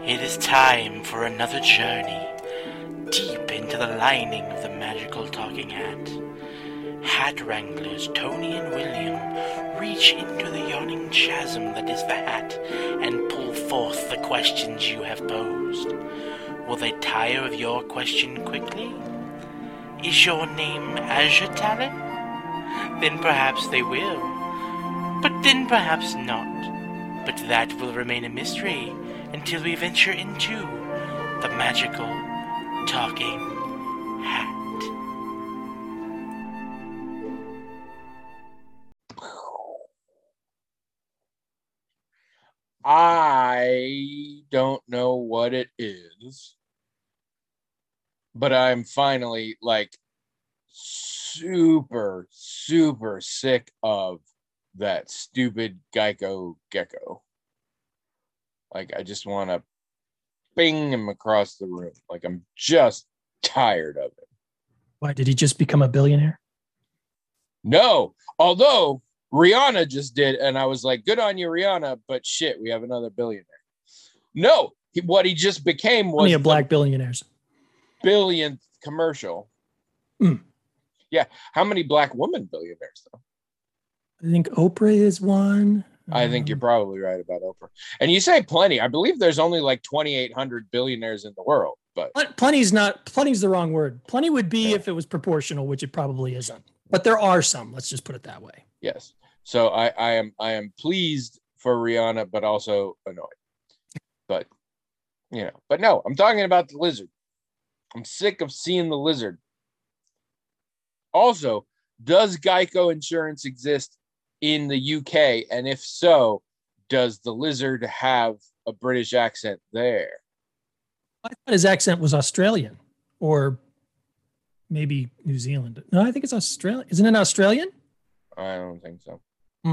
It is time for another journey deep into the lining of the magical talking hat. Hat wranglers Tony and William reach into the yawning chasm that is the hat and pull forth the questions you have posed. Will they tire of your question quickly? Is your name Azure Talon? Then perhaps they will, but then perhaps not. But that will remain a mystery until we venture into the magical talking hat. I don't know what it is, but I'm finally super sick of that stupid Geico gecko. I just want to bing him across the room. I'm just tired of it. Why, did he just become a billionaire? No, although Rihanna just did, and I was like, good on you, Rihanna, but shit, we have another billionaire. No, what he just became was plenty of black billionaires. Billionth commercial. Yeah, how many black woman billionaires, though? I think Oprah is one. I think you're probably right about Oprah. And you say plenty. I believe there's only 2,800 billionaires in the world. But plenty's the wrong word. Plenty would be if it was proportional, which it probably isn't. But there are some. Let's just put it that way. Yes. So I am pleased for Rihanna, but also annoyed. But but no, I'm talking about the lizard. I'm sick of seeing the lizard. Also, does Geico insurance exist in the UK? And if so, does the lizard have a British accent there? I thought his accent was Australian or maybe New Zealand. No, I think it's Australian. Isn't it Australian? I don't think so.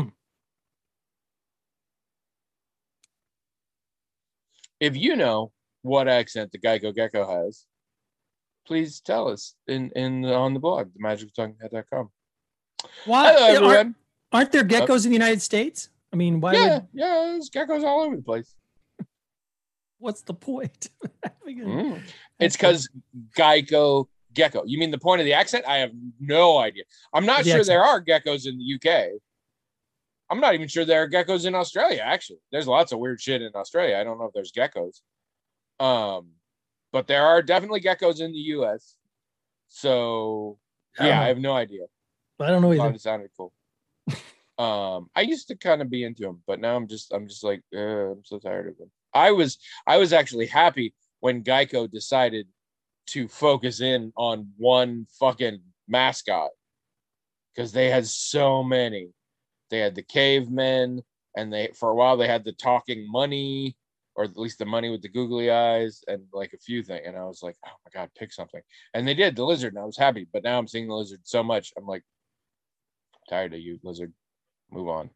If you know what accent the Geico gecko has, please tell us in on the blog, themagicaltalkinghat.com. Why? Hello, everyone. Aren't there geckos in the United States? I mean, why? Yeah, there's geckos all over the place. What's the point? It's because Geico gecko. You mean the point of the accent? I have no idea. I'm not sure there are geckos in the UK. I'm not even sure there are geckos in Australia, actually. There's lots of weird shit in Australia. I don't know if there's geckos. But there are definitely geckos in the US. So yeah, I have no idea. I don't know either. It sounded cool. I used to kind of be into them, but now I'm just like, I'm so tired of them. I was actually happy when Geico decided to focus in on one fucking mascot, because they had so many. They had the cavemen, and for a while they had the talking money, or at least the money with the googly eyes, and a few things. And I was like, oh my God, pick something. And they did, the lizard, and I was happy. But now I'm seeing the lizard so much, I'm like, tired of you, lizard. Move on.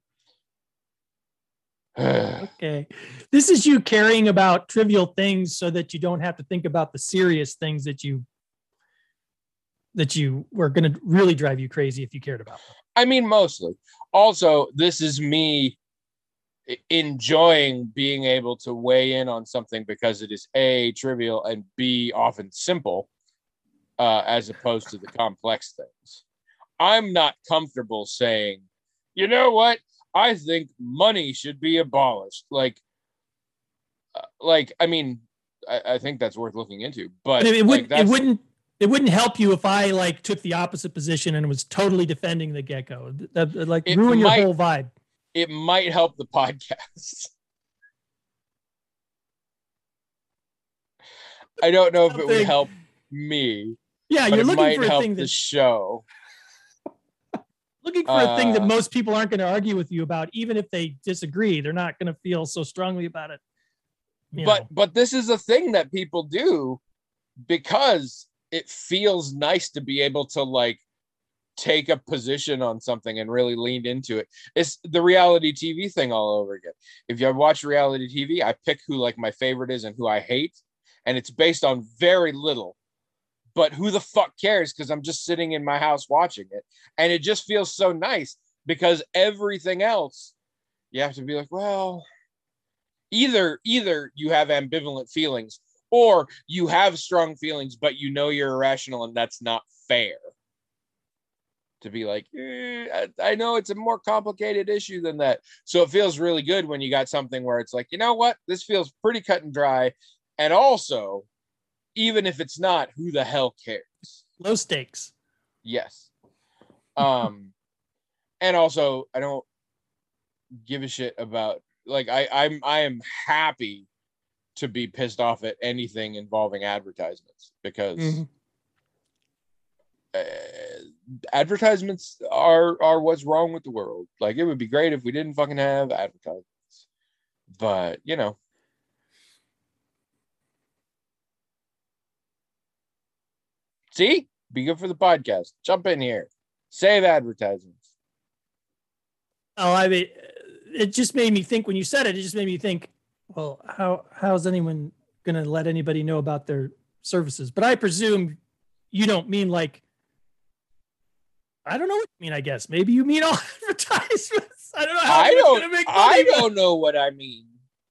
Okay. This is you caring about trivial things so that you don't have to think about the serious things that you were going to really drive you crazy if you cared about them. I mean, mostly. Also, this is me enjoying being able to weigh in on something because it is A, trivial, and B, often simple, as opposed to the complex things. I'm not comfortable saying, you know what? I think money should be abolished. I think that's worth looking into, but it wouldn't help you if I took the opposite position and was totally defending the gecko. That ruin your whole vibe. It might help the podcast. I don't know if it would help me. Yeah, you're looking for a thing the show. Looking for a thing that most people aren't going to argue with you about, even if they disagree. They're not going to feel so strongly about it. But this is a thing that people do because it feels nice to be able to take a position on something and really lean into it. It's the reality TV thing all over again. If you watch reality TV, I pick who my favorite is and who I hate, and it's based on very little. But who the fuck cares? Because I'm just sitting in my house watching it. And it just feels so nice because everything else, you have to be like, well, Either you have ambivalent feelings, or you have strong feelings, but you know you're irrational, and that's not fair. To be like, I know it's a more complicated issue than that. So it feels really good when you got something where it's like, you know what, this feels pretty cut and dry. And also, even if it's not, who the hell cares? Low stakes. Yes. And also, I don't give a shit about, like, I am happy to be pissed off at anything involving advertisements, because advertisements are what's wrong with the world. Like, it would be great if we didn't fucking have advertisements, but you know. See, be good for the podcast. Jump in here, save advertisements. Oh, I mean, it just made me think when you said it. It just made me think, well, how's anyone going to let anybody know about their services? But I presume you don't mean like, I don't know what you mean. I guess maybe you mean all advertisements. I don't know how it's going to make money. I don't know what I mean.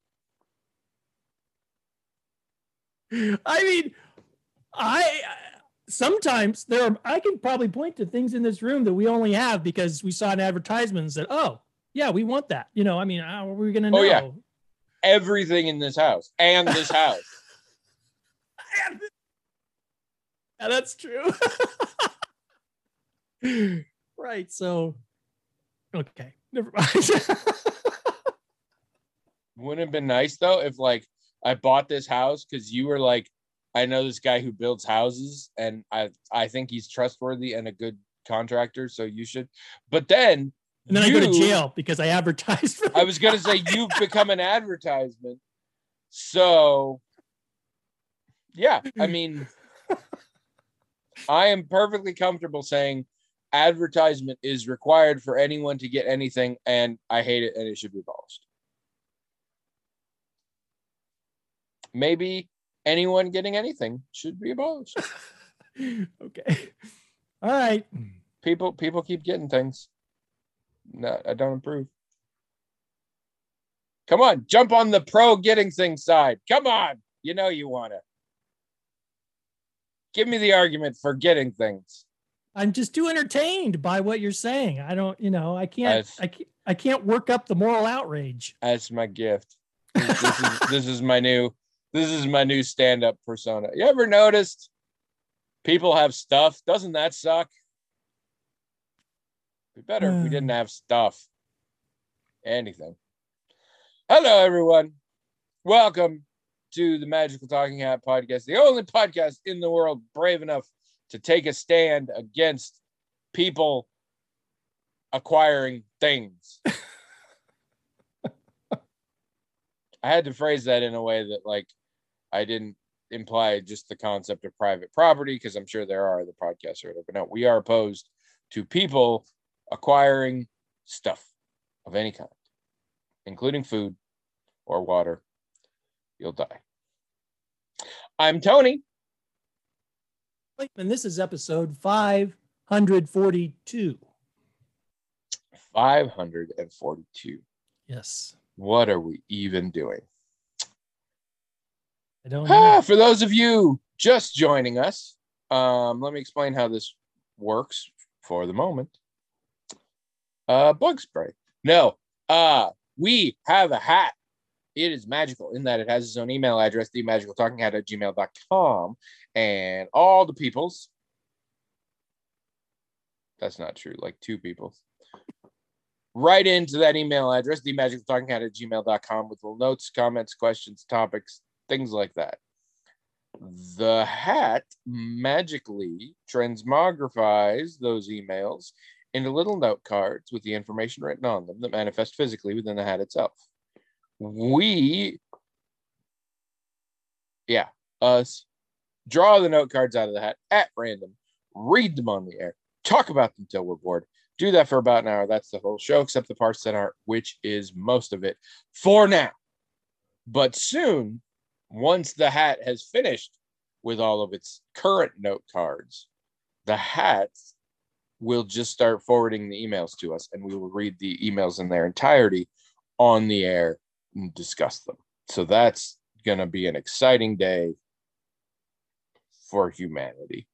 I mean, sometimes I can probably point to things in this room that we only have because we saw an advertisement and said, oh, yeah, we want that. You know, I mean, how are we going to know? Oh, yeah. Everything in this house and this house. Yeah, that's true. Right. So, okay. Never mind. Wouldn't it have been nice, though, if, like, I bought this house because you were like, I know this guy who builds houses, and I think he's trustworthy and a good contractor, so you should. But then, and then I go to jail because I advertised for I was going to say, you've become an advertisement. So, yeah, I mean, I am perfectly comfortable saying advertisement is required for anyone to get anything, and I hate it, and it should be abolished. Maybe anyone getting anything should be abolished. Okay. All right. People keep getting things. No, I don't approve. Come on, jump on the pro getting things side. Come on. You know you want to. Give me the argument for getting things. I'm just too entertained by what you're saying. I don't, I can't work up the moral outrage. That's my gift. This is my new stand-up persona. You ever noticed people have stuff? Doesn't that suck? It'd be better if we didn't have stuff. Anything. Hello, everyone. Welcome to the Magical Talking Hat podcast, the only podcast in the world brave enough to take a stand against people acquiring things. I had to phrase that in a way that, like, I didn't imply just the concept of private property, because I'm sure there are other podcasts or whatever. But no, we are opposed to people acquiring stuff of any kind, including food or water. You'll die. I'm Tony. And this is episode 542. 542. Yes. What are we even doing? I don't know. For those of you just joining us, let me explain how this works for the moment. Bug spray. No, we have a hat. It is magical in that it has its own email address, themagicaltalkinghat@gmail.com, and all the peoples. That's not true, like two peoples. Right into that email address, themagicaltalkinghat@gmail.com, with little notes, comments, questions, topics, things like that. The hat magically transmogrifies those emails into little note cards with the information written on them that manifest physically within the hat itself. Us draw the note cards out of the hat at random, read them on the air, talk about them till we're bored. Do that for about an hour. That's the whole show, except the parts that aren't, which is most of it for now. But soon, once the hat has finished with all of its current note cards, the hat will just start forwarding the emails to us, and we will read the emails in their entirety on the air and discuss them. So that's going to be an exciting day for humanity.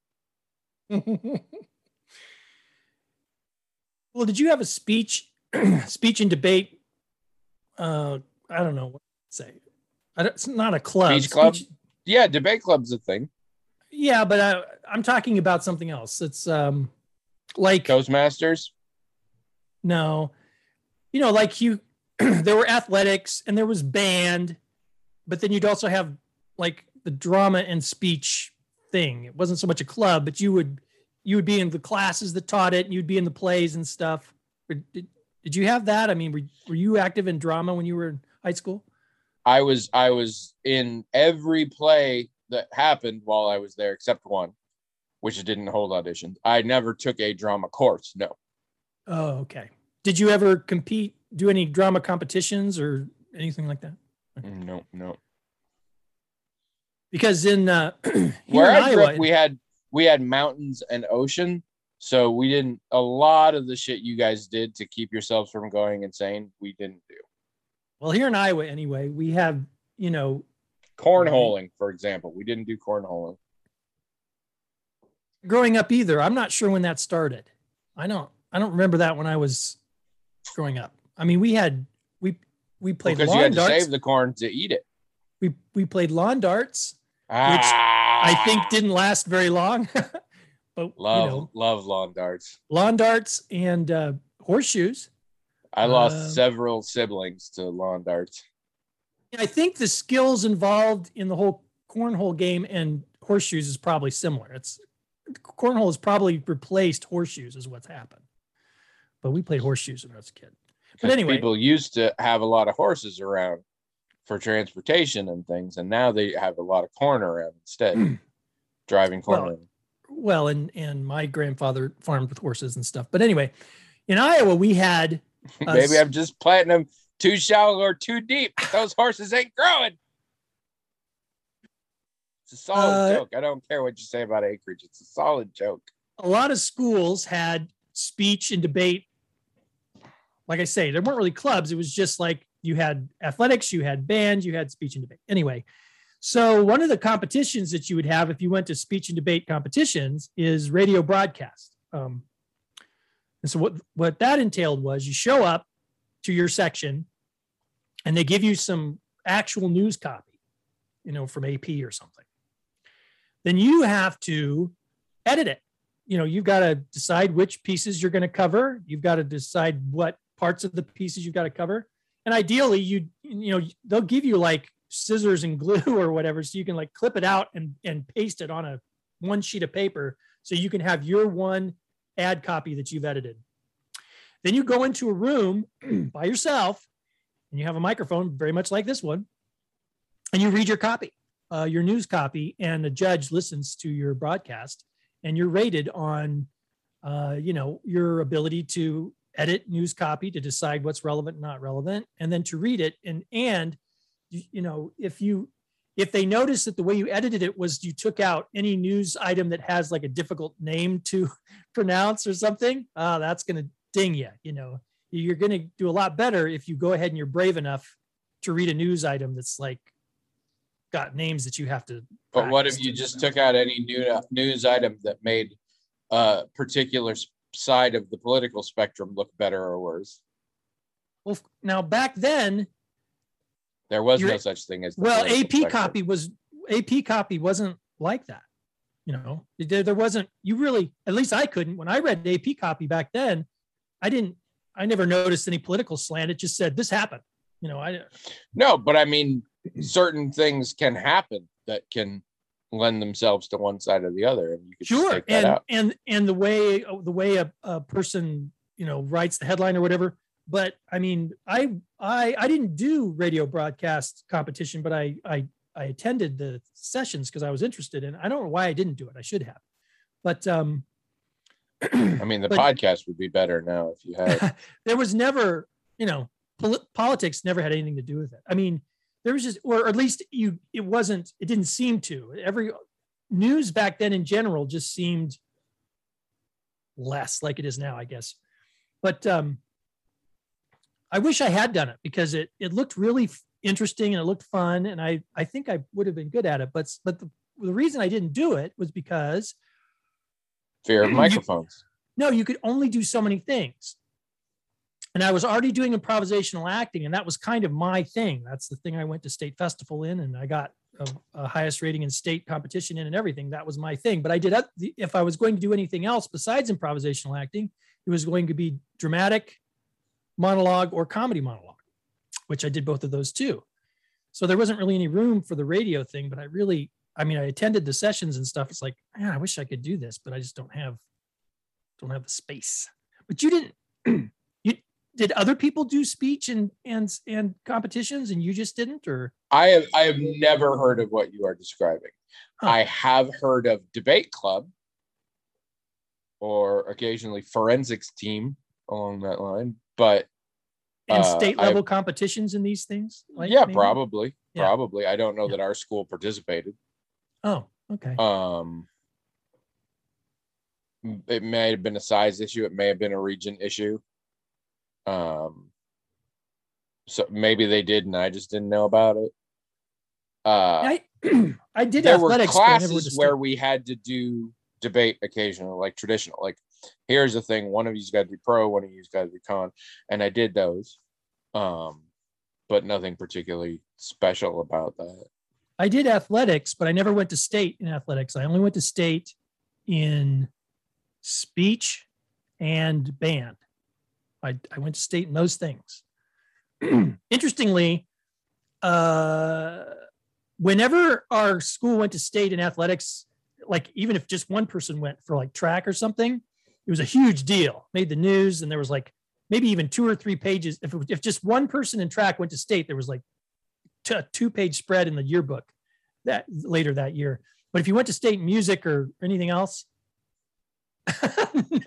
Well, did you have a speech and debate? I don't know what to say. It's not a club. Speech club? Yeah, debate club's a thing. Yeah, but I'm talking about something else. It's like Toastmasters? No. Like there were athletics and there was band, but then you'd also have like the drama and speech thing. It wasn't so much a club, but you would be in the classes that taught it, and you'd be in the plays and stuff. Did you have that? I mean, were you active in drama when you were in high school? I was in every play that happened while I was there, except one, which didn't hold auditions. I never took a drama course. No. Oh, okay. Did you ever do any drama competitions or anything like that? No. Because in where I grew up, we had mountains and ocean, so we didn't. A lot of the shit you guys did to keep yourselves from going insane, we didn't do. Well, here in Iowa, anyway, we have cornholing, for example. We didn't do cornholing growing up either. I'm not sure when that started. I don't remember that when I was growing up. I mean, we played because lawn you had darts. to save the corn to eat it. We played lawn darts, which I think didn't last very long. But love lawn darts. Lawn darts and horseshoes. I lost several siblings to lawn darts. I think the skills involved in the whole cornhole game and horseshoes is probably similar. Cornhole has probably replaced horseshoes is what's happened. But we played horseshoes when I was a kid. But anyway, people used to have a lot of horses around for transportation and things, and now they have a lot of corn around instead, driving corn. Well, and my grandfather farmed with horses and stuff. But anyway, in Iowa, we had... Maybe I'm just planting them too shallow or too deep. Those horses ain't growing. It's a solid joke. I don't care what you say about acreage. It's a solid joke. A lot of schools had speech and debate. Like I say, there weren't really clubs. It was just like you had athletics, you had band, you had speech and debate. Anyway, so one of the competitions that you would have if you went to speech and debate competitions is radio broadcast. And so what that entailed was you show up to your section and they give you some actual news copy, from AP or something. Then you have to edit it. You've got to decide which pieces you're going to cover. You've got to decide what parts of the pieces you've got to cover. And ideally they'll give you like scissors and glue or whatever, so you can like clip it out and paste it on one sheet of paper so you can have your one ad copy that you've edited. Then you go into a room by yourself and you have a microphone very much like this one, and you read your copy, your news copy, and a judge listens to your broadcast, and you're rated on your ability to edit news copy, to decide what's relevant and not relevant, and then to read it. And if they notice that the way you edited it was you took out any news item that has like a difficult name to pronounce or something, that's going to ding you. You're going to do a lot better if you go ahead and you're brave enough to read a news item that's like got names that you have to. But what if you just took out any news item that made a particular side of the political spectrum look better or worse? Well, now back then, there was no such thing as AP copy wasn't like that. There wasn't, at least I couldn't, when I read AP copy back then, I never noticed any political slant. It just said this happened. No, but I mean, certain things can happen that can lend themselves to one side or the other, and you could just take that out. And the way a person writes the headline or whatever. But I mean, I didn't do radio broadcast competition, but I attended the sessions because I was interested in it. I don't know why I didn't do it. I should have. But I mean, the podcast would be better now if you had. There was never, politics never had anything to do with it. I mean, there was just, or at least it didn't seem to. Every news back then in general just seemed less like it is now, I guess. But I wish I had done it because it looked really interesting and it looked fun. And I think I would have been good at it. But the reason I didn't do it was because fear of microphones. You could only do so many things. And I was already doing improvisational acting, and that was kind of my thing. That's the thing I went to state festival in, and I got a highest rating in state competition in and everything. That was my thing. But I did, if I was going to do anything else besides improvisational acting, it was going to be dramatic monologue or comedy monologue, which I did both of those too. So there wasn't really any room for the radio thing, but I attended the sessions and stuff. It's like, man, I wish I could do this, but I just don't have the space. But you didn't, did other people do speech and competitions and you just didn't? Or I have never heard of what you are describing. Huh. I have heard of debate club or occasionally forensics team along that line, but and state level competitions in these things? Maybe? Probably. I don't know that our school participated. Oh, okay. It may have been a size issue. It may have been a region issue. So maybe they did, and I just didn't know about it. I did. There were athletics, classes where we had to do debate occasionally, like traditional. Like, here's the thing: one of you's got to be pro, one of you's got to be con, and I did those. But nothing particularly special about that. I did athletics, but I never went to state in athletics. I only went to state in speech and band. I went to state in those things. Interestingly, whenever our school went to state in athletics, like even if just one person went for like track or something, it was a huge deal, made the news. And there was like maybe even 2 or 3 pages. If just one person in track went to state, there was like a 2-page spread in the yearbook that later that year. But if you went to state music or anything else, no.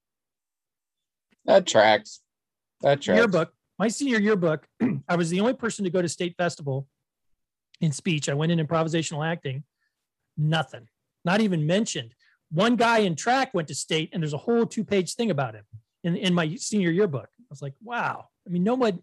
That tracks. Yearbook. My senior yearbook, I was the only person to go to state festival in speech. I went in improvisational acting. Nothing. Not even mentioned. One guy in track went to state, and there's a whole 2-page thing about him in my senior yearbook. I was like, wow. I mean, no one,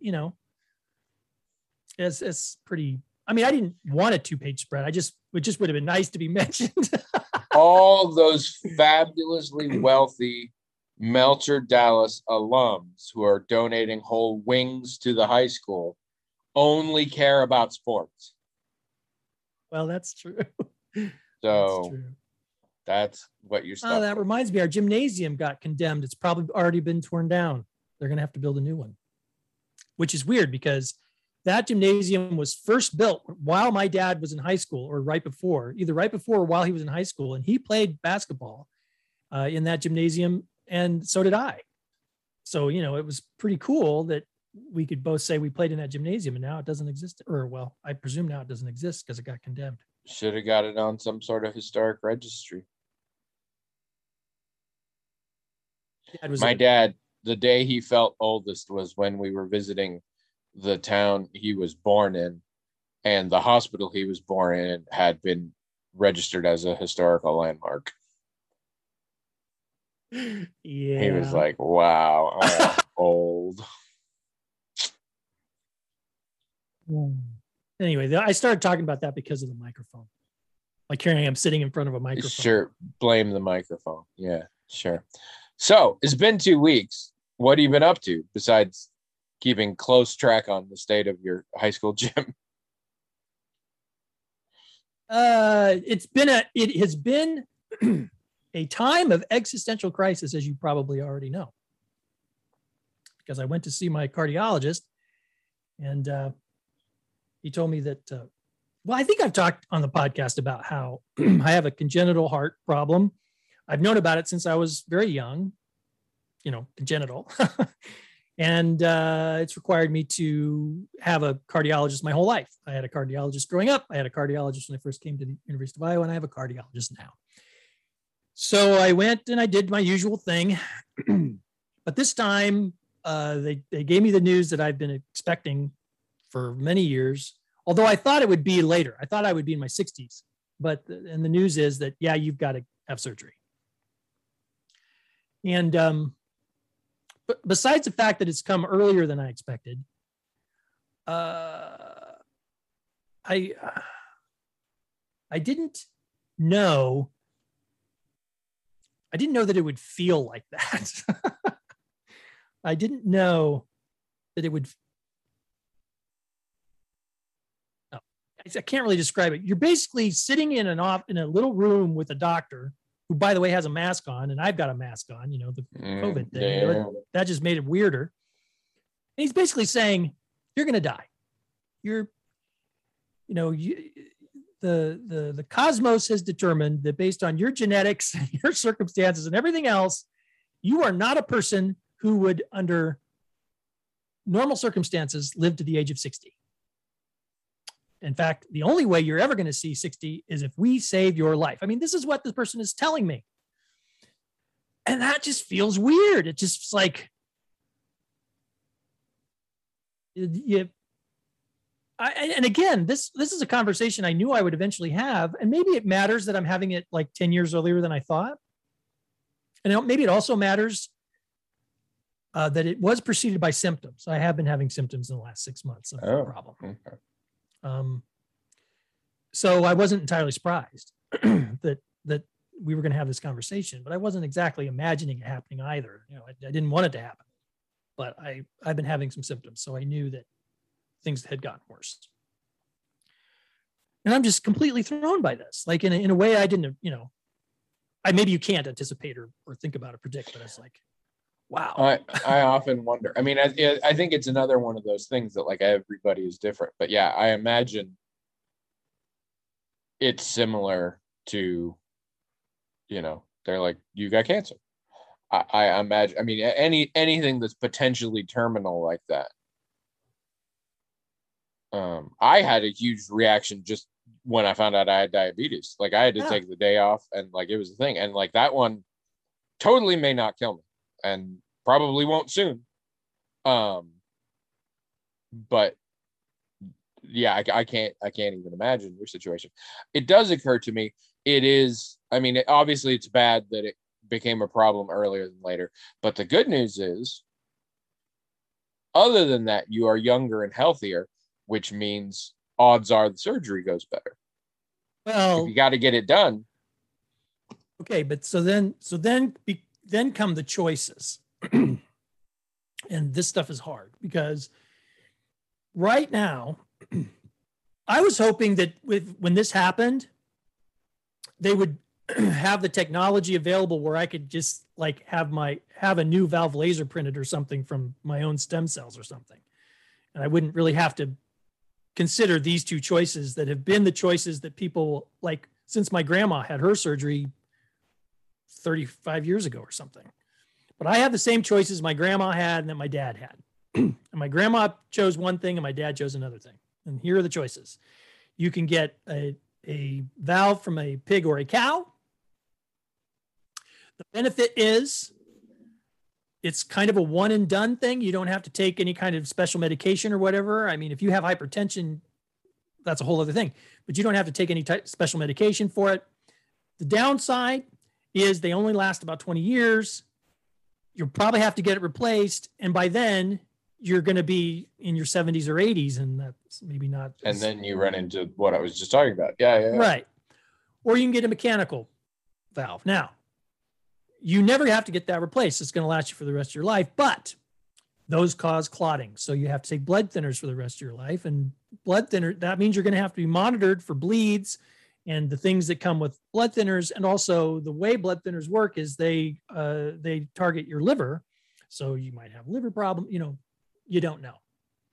it's pretty. I mean, I didn't want a 2-page spread. It just would have been nice to be mentioned. All those fabulously wealthy Melcher Dallas alums who are donating whole wings to the high school only care about sports. Well, that's true. So that's what you're stuck that with. reminds me, our gymnasium got condemned. It's probably already been torn down. They're going to have to build a new one, which is weird because that gymnasium was first built while my dad was in high school or either right before or while he was in high school. And he played basketball in that gymnasium. And so did I. So, it was pretty cool that we could both say we played in that gymnasium, and now it doesn't exist. Or, well, I presume now it doesn't exist because it got condemned. Should have got it on some sort of historic registry. My dad, the day he felt oldest was when we were visiting the town he was born in, and the hospital he was born in had been registered as a historical landmark. Yeah. He was like, wow, I'm old. Anyway, I started talking about that because of the microphone. Like here I am sitting in front of a microphone. Sure. Blame the microphone. Yeah, sure. So it's been 2 weeks. What have you been up to besides keeping close track on the state of your high school gym? It has been a time of existential crisis, as you probably already know, because I went to see my cardiologist, and he told me that, I think I've talked on the podcast about how I have a congenital heart problem. I've known about it since I was very young, congenital. And it's required me to have a cardiologist my whole life. I had a cardiologist growing up. I had a cardiologist when I first came to the University of Iowa, and I have a cardiologist now. So I went and I did my usual thing. But this time, they gave me the news that I've been expecting for many years, although I thought it would be later. I thought I would be in my 60s. And the news is that, yeah, you've got to have surgery. And but besides the fact that it's come earlier than I expected, I didn't know. I didn't know that it would feel like that. I didn't know that it would. No, I can't really describe it. You're basically sitting in a little room with a doctor who, by the way, has a mask on, and I've got a mask on. The COVID thing. Yeah. That just made it weirder. And he's basically saying, "You're going to die. You're, the cosmos has determined that based on your genetics, your circumstances, and everything else, you are not a person who would, under normal circumstances, live to the age of 60. In fact, the only way you're ever going to see 60 is if we save your life." I mean, this is what this person is telling me. And that just feels weird. It just like, and again, this is a conversation I knew I would eventually have, and maybe it matters that I'm having it like 10 years earlier than I thought. And maybe it also matters that it was preceded by symptoms. I have been having symptoms in the last 6 months of the problem. Okay. So I wasn't entirely surprised that we were going to have this conversation, but I wasn't exactly imagining it happening either. I didn't want it to happen, but I've been having some symptoms, so I knew that things had gotten worse. And I'm just completely thrown by this. Like in a way I didn't, maybe you can't anticipate or think about or predict, but it's like, wow. I often wonder. I mean, I think it's another one of those things that like everybody is different. But yeah, I imagine it's similar to, they're like, you got cancer. I imagine. I mean, anything that's potentially terminal like that. I had a huge reaction just when I found out I had diabetes. Like I had to take the day off, and like it was a thing. And like that one totally may not kill me, and probably won't soon. But yeah, I can't even imagine your situation. It does occur to me. It is. I mean, obviously, it's bad that it became a problem earlier than later. But the good news is, other than that, you are younger and healthier, which means odds are the surgery goes better. Well, if you got to get it done. Okay, but so then come the choices. And this stuff is hard because right now, I was hoping that when this happened, they would have the technology available where I could just like have a new valve laser printed or something from my own stem cells or something. And I wouldn't really have to consider these two choices that have been the choices that people like since my grandma had her surgery 35 years ago or something. But I have the same choices my grandma had and that my dad had. And my grandma chose one thing and my dad chose another thing. And here are the choices. You can get a valve from a pig or a cow. The benefit is it's kind of a one and done thing. You don't have to take any kind of special medication or whatever. I mean, if you have hypertension, that's a whole other thing, but you don't have to take any special medication for it. The downside is they only last about 20 years. You'll probably have to get it replaced. And by then you're going to be in your 70s or 80s, and that's maybe not. And then you run into what I was just talking about. Yeah. Right. Or you can get a mechanical valve. Now, you never have to get that replaced. It's going to last you for the rest of your life, but those cause clotting. So you have to take blood thinners for the rest of your life. And blood thinner, that means you're going to have to be monitored for bleeds and the things that come with blood thinners. And also the way blood thinners work is they target your liver. So you might have a liver problem, you don't know.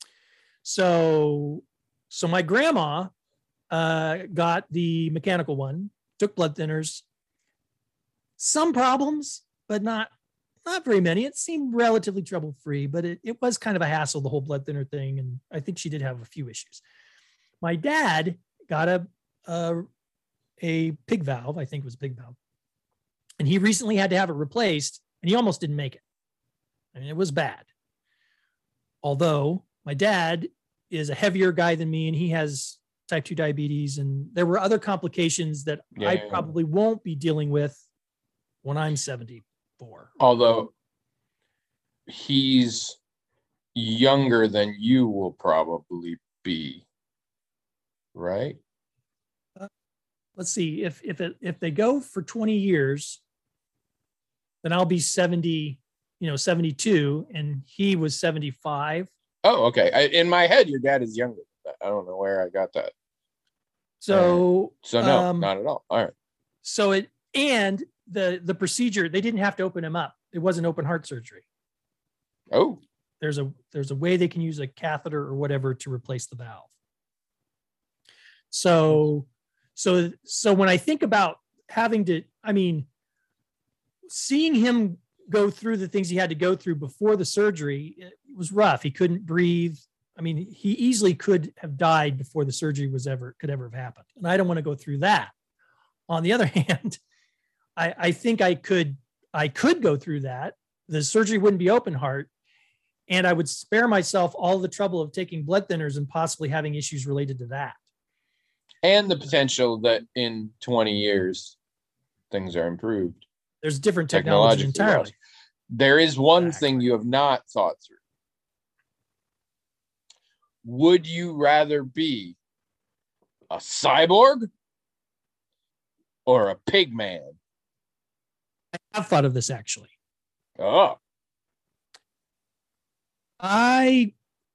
So my grandma got the mechanical one, took blood thinners, some problems, but not very many. It seemed relatively trouble-free, but it was kind of a hassle, the whole blood thinner thing. And I think she did have a few issues. My dad got a pig valve, I think it was a pig valve. And he recently had to have it replaced, and he almost didn't make it. I mean, it was bad. Although my dad is a heavier guy than me, and he has type 2 diabetes, and there were other complications that I probably won't be dealing with when I'm 74. Although he's younger than you will probably be. Right. Let's see, if they go for 20 years, then I'll be 70, 72, and he was 75. Oh, okay. In my head, your dad is younger than that. I don't know where I got that. So, So no, not at all. All right. So the procedure, they didn't have to open him up. It wasn't open heart surgery. Oh, There's a way they can use a catheter or whatever to replace the valve. So when I think about seeing him go through the things he had to go through before the surgery, it was rough. He couldn't breathe. I mean, he easily could have died before the surgery could ever have happened. And I don't want to go through that. On the other hand, I think I could go through that. The surgery wouldn't be open heart, and I would spare myself all the trouble of taking blood thinners and possibly having issues related to that. And the potential that in 20 years, things are improved. There's different technology entirely. There is one thing you have not thought through. Would you rather be a cyborg or a pig man? I have thought of this actually. Oh. I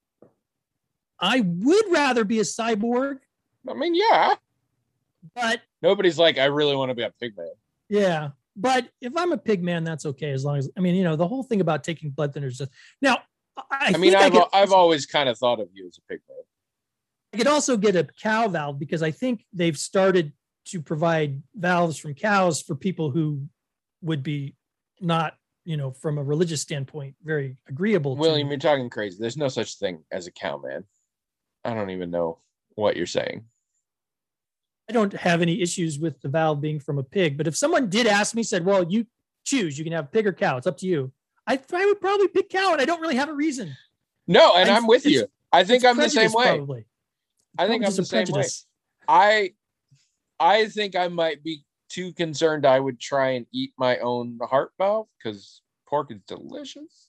would rather be a cyborg. I mean, yeah. But nobody's like, I really want to be a pig man. Yeah. But if I'm a pig man, that's okay. As long as, the whole thing about taking blood thinners. Now, I've always kind of thought of you as a pig man. I could also get a cow valve because I think they've started to provide valves from cows for people who would be not, from a religious standpoint, very agreeable. William, you're talking crazy. There's no such thing as a cow man. I don't even know what you're saying. I don't have any issues with the valve being from a pig, but if someone did ask me, said, well, you choose, you can have pig or cow. It's up to you. I would probably pick cow, and I don't really have a reason. No, and I'm with you. I think I'm the same way. Probably. I think I'm the same way. I think I might be too concerned I would try and eat my own heart valve because pork is delicious.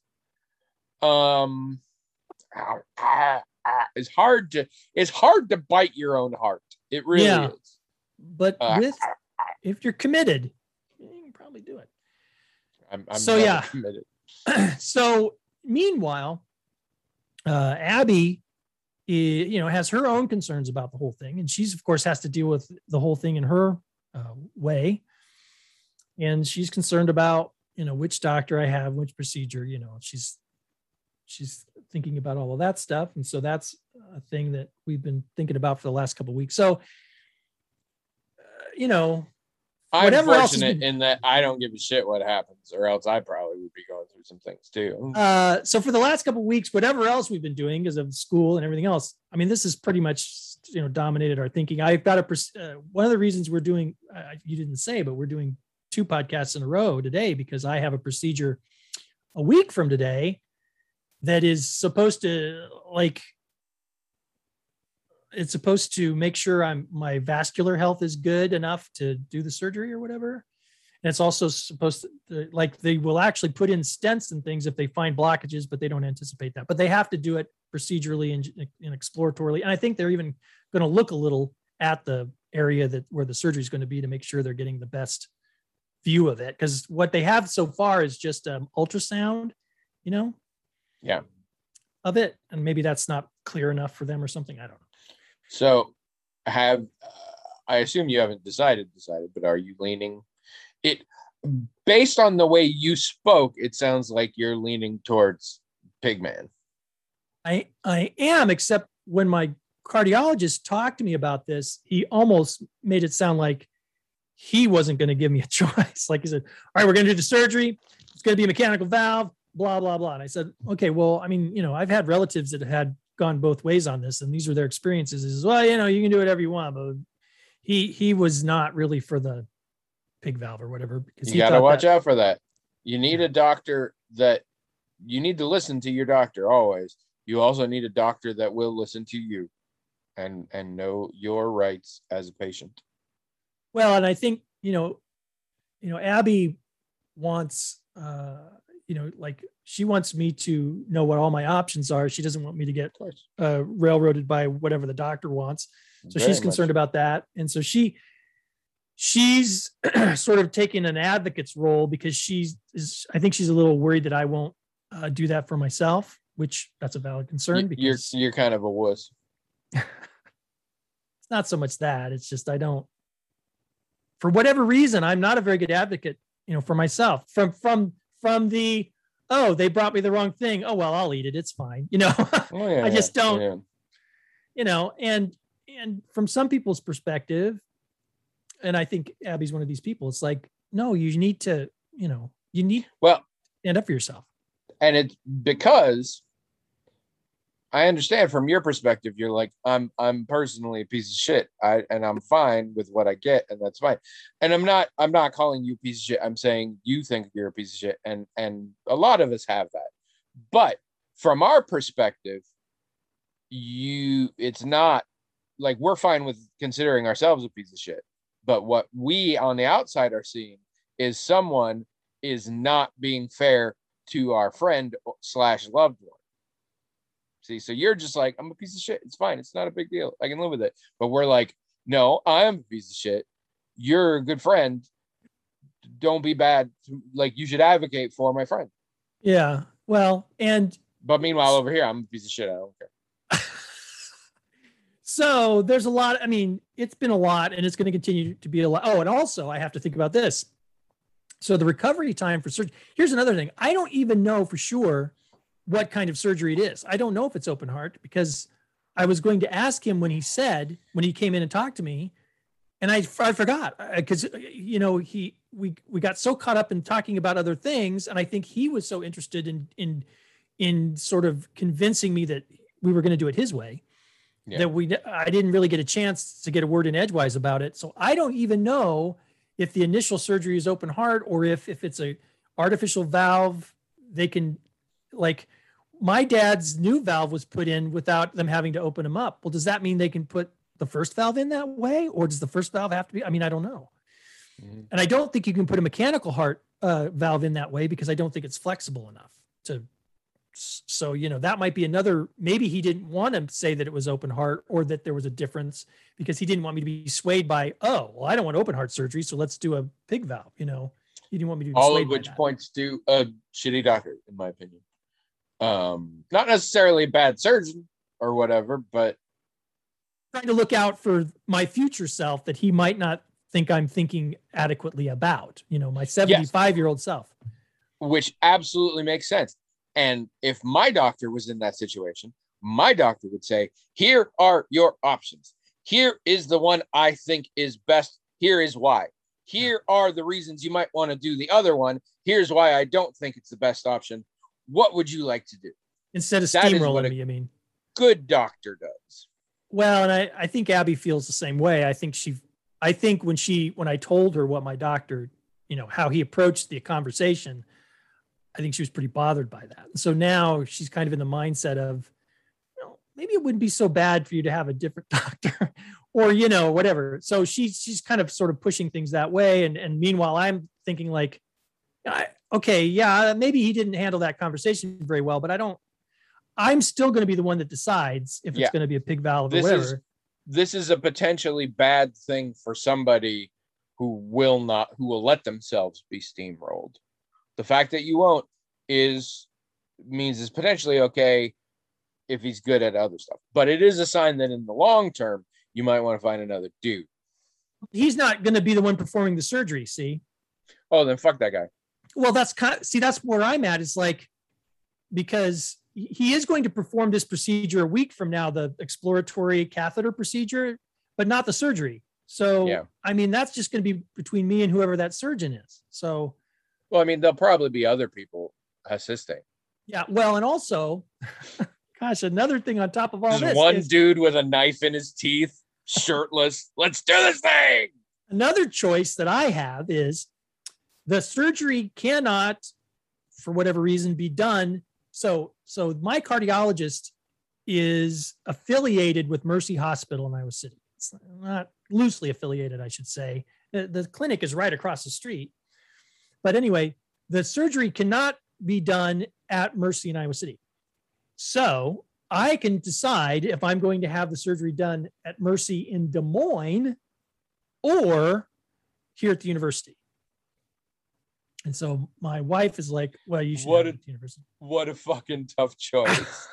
It's hard to bite your own heart. It really is. But if you're committed, you can probably do it. I'm committed. So meanwhile, Abby, has her own concerns about the whole thing, and she's of course has to deal with the whole thing in her way, and she's concerned about which doctor I have, which procedure. She's thinking about all of that stuff, and so that's a thing that we've been thinking about for the last couple of weeks. So, I'm fortunate in that I don't give a shit what happens, or else I probably would be going through some things too. So for the last couple of weeks, whatever else we've been doing because of school and everything else, this has pretty much dominated our thinking. I've got one of the reasons we're doing, you didn't say, but we're doing 2 podcasts in a row today because I have a procedure a week from today that is supposed to it's supposed to make sure my vascular health is good enough to do the surgery or whatever. And it's also supposed to, they will actually put in stents and things if they find blockages, but they don't anticipate that. But they have to do it procedurally and exploratorily. And I think they're even going to look a little at the area where the surgery is going to be to make sure they're getting the best view of it. Because what they have so far is just ultrasound, of it. And maybe that's not clear enough for them or something. I don't know. So I assume you haven't decided, but are you leaning it based on the way you spoke? It sounds like you're leaning towards Pigman. I am, except when my cardiologist talked to me about this, he almost made it sound like he wasn't going to give me a choice. Like he said, all right, we're going to do the surgery. It's going to be a mechanical valve, blah, blah, blah. And I said, okay, well, I've had relatives that had gone both ways on this, and these were their experiences. He says, well, you can do whatever you want, but he was not really for the pig valve or whatever. Because you got to watch out for that. You need a doctor you need to listen to your doctor always. You also need a doctor that will listen to you and know your rights as a patient. Well, and I think, Abby wants, like she wants me to know what all my options are. She doesn't want me to get railroaded by whatever the doctor wants. So she's concerned about that. And so she's sort of taking an advocate's role because I think she's a little worried that I won't do that for myself, which that's a valid concern because you're kind of a wuss. It's not so much that, it's just, for whatever reason, I'm not a very good advocate, for myself from the, oh, they brought me the wrong thing. Oh, well, I'll eat it. It's fine. I just don't, and from some people's perspective, and I think Abby's one of these people, it's like, no, you need to, stand up for yourself. And it's because I understand from your perspective, you're like, I'm personally a piece of shit. And I'm fine with what I get, and that's fine. And I'm not calling you a piece of shit. I'm saying you think you're a piece of shit. And a lot of us have that. But from our perspective, it's not like we're fine with considering ourselves a piece of shit. But what we on the outside are seeing is someone is not being fair to our friend / loved one. See, so you're just like, I'm a piece of shit. It's fine. It's not a big deal. I can live with it. But we're like, no, I'm a piece of shit. You're a good friend. Don't be bad. Like, you should advocate for my friend. Yeah. Well, but meanwhile, over here, I'm a piece of shit. I don't care. So there's a lot. I mean, it's been a lot, and it's going to continue to be a lot. Oh, and also I have to think about this. So the recovery time for surgery. Here's another thing. I don't even know for sure what kind of surgery it is. I don't know if it's open heart, because I was going to ask him when he came in and talked to me, and I forgot, because we got so caught up in talking about other things, and I think he was so interested in sort of convincing me that we were going to do it his way, that I didn't really get a chance to get a word in edgewise about it. So I don't even know if the initial surgery is open heart, or if it's a artificial valve. They can, like, my dad's new valve was put in without them having to open him up. Well, does that mean they can put the first valve in that way? Or does the first valve have to be, I mean, I don't know. Mm-hmm. And I don't think you can put a mechanical heart valve in that way, because I don't think it's flexible enough so, that might be another, maybe he didn't want to say that it was open heart, or that there was a difference, because he didn't want me to be swayed by, oh, well, I don't want open heart surgery, so let's do a pig valve. He didn't want me to be all swayed of which by that. Points to a shitty doctor, in my opinion. Not necessarily a bad surgeon or whatever, but trying to look out for my future self that he might not think I'm thinking adequately about, my 75-year-old self. Which absolutely makes sense. And if my doctor was in that situation, my doctor would say, here are your options. Here is the one I think is best. Here is why. Here are the reasons you might want to do the other one. Here's why I don't think it's the best option. What would you like to do? Instead of steamrolling me, I mean. Good doctor does. Well, and I think Abby feels the same way. I think when I told her what my doctor, how he approached the conversation, I think she was pretty bothered by that. And so now she's kind of in the mindset of, maybe it wouldn't be so bad for you to have a different doctor, or, whatever. So she's kind of sort of pushing things that way. And meanwhile, I'm thinking like, maybe he didn't handle that conversation very well, but I'm still going to be the one that decides if it's going to be a pig valve or whatever. This is a potentially bad thing for somebody who will let themselves be steamrolled. The fact that you won't means it's potentially okay if he's good at other stuff. But it is a sign that in the long term, you might want to find another dude. He's not going to be the one performing the surgery, see? Oh, then fuck that guy. Well, that's where I'm at. It's like, because he is going to perform this procedure a week from now, the exploratory catheter procedure, but not the surgery. So, I mean, that's just going to be between me and whoever that surgeon is. So, well, I mean, there'll probably be other people assisting. Yeah. Well, and also, gosh, another thing on top of all this. One dude with a knife in his teeth, shirtless. Let's do this thing. Another choice that I have is the surgery cannot, for whatever reason, be done. So my cardiologist is affiliated with Mercy Hospital in Iowa City. It's not loosely affiliated, I should say. The clinic is right across the street. But anyway, the surgery cannot be done at Mercy in Iowa City. So I can decide if I'm going to have the surgery done at Mercy in Des Moines or here at the university. And so my wife is like, well, you should have it at the university. What a fucking tough choice.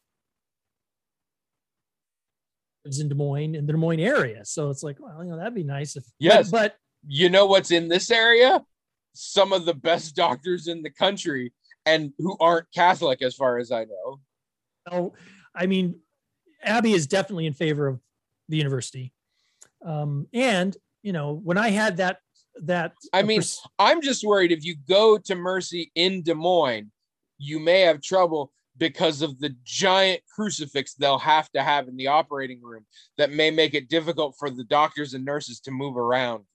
It's in Des Moines, in the Des Moines area. So it's like, well, that'd be nice if. Yes. But you know what's in this area? Some of the best doctors in the country and who aren't Catholic, as far as I know. Oh, I mean, Abby is definitely in favor of the university. And, when I had that, I'm just worried if you go to Mercy in Des Moines, you may have trouble because of the giant crucifix they'll have to have in the operating room that may make it difficult for the doctors and nurses to move around.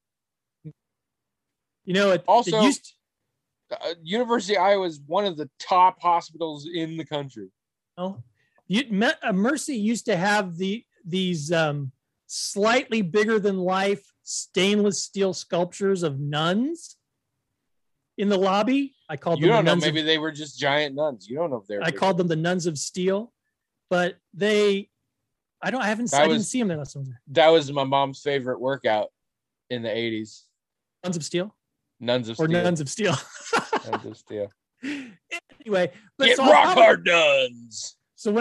University of Iowa is one of the top hospitals in the country. Mercy used to have these slightly bigger than life stainless steel sculptures of nuns in the lobby. I called them. You don't know. Maybe they were just giant nuns. You don't know if they're. I called them the Nuns of Steel, but I didn't see them there last summer. That was my mom's favorite workout in the 80s. Nuns of Steel. Nuns of or Steel. Nuns of Steel. Nuns of Steel. Anyway, but get rock hard nuns. So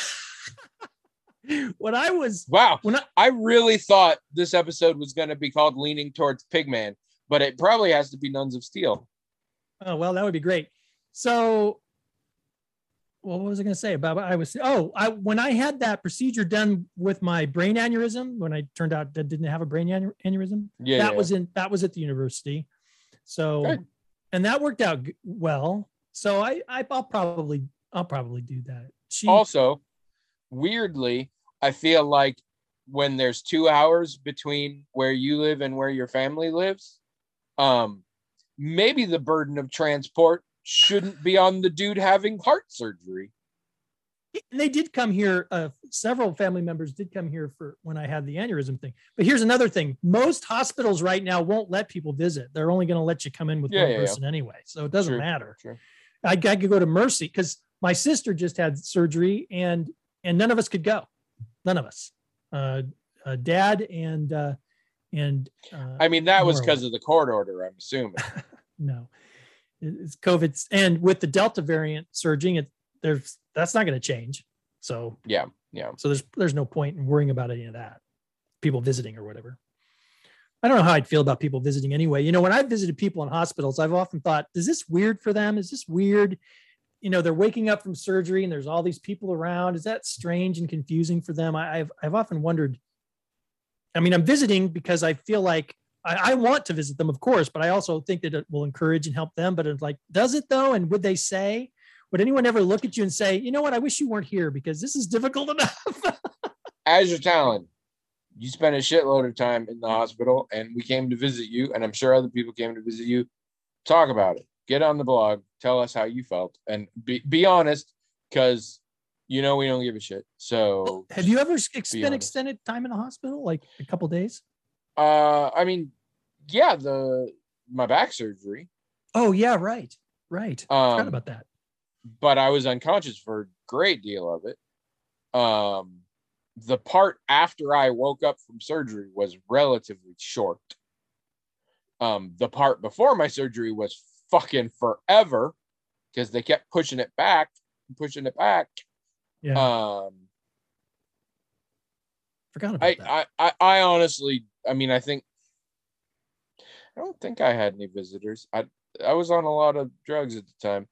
I really thought this episode was going to be called Leaning Towards Pigman, but it probably has to be Nuns of Steel. Oh, well, that would be great. So, what was I going to say about when I had that procedure done with my brain aneurysm, when I turned out that didn't have a brain aneurysm, that was at the university. So, good. And that worked out well. So I'll probably do that. Also, weirdly, I feel like when there's 2 hours between where you live and where your family lives, maybe the burden of transport shouldn't be on the dude having heart surgery. They did come here. Several family members did come here for when I had the aneurysm thing. But here's another thing. Most hospitals right now won't let people visit. They're only going to let you come in with one person anyway. So it doesn't matter. True. I could go to Mercy because my sister just had surgery and none of us could go. None of us. Dad and I mean, that was because of the court order, I'm assuming. No, it's COVID. And with the Delta variant surging, that's not going to change. So yeah. So there's no point in worrying about any of that. People visiting or whatever. I don't know how I'd feel about people visiting anyway. When I've visited people in hospitals, I've often thought, is this weird for them? Is this weird? They're waking up from surgery and there's all these people around. Is that strange and confusing for them? I've often wondered. I mean, I'm visiting because I feel like I want to visit them, of course, but I also think that it will encourage and help them. But it's like, does it though? And would anyone ever look at you and say, you know what, I wish you weren't here because this is difficult enough? Azure Talon, you spent a shitload of time in the hospital and we came to visit you. And I'm sure other people came to visit you. Talk about it. Get on the blog. Tell us how you felt and be honest because, we don't give a shit. So have you ever spent extended time in the hospital, like a couple days? I mean, yeah, my back surgery. Oh yeah. Right. Forgot about that. But I was unconscious for a great deal of it. The part after I woke up from surgery was relatively short. The part before my surgery was fucking forever because they kept pushing it back. Yeah. Forgot about that. I honestly, I don't think I had any visitors. I was on a lot of drugs at the time.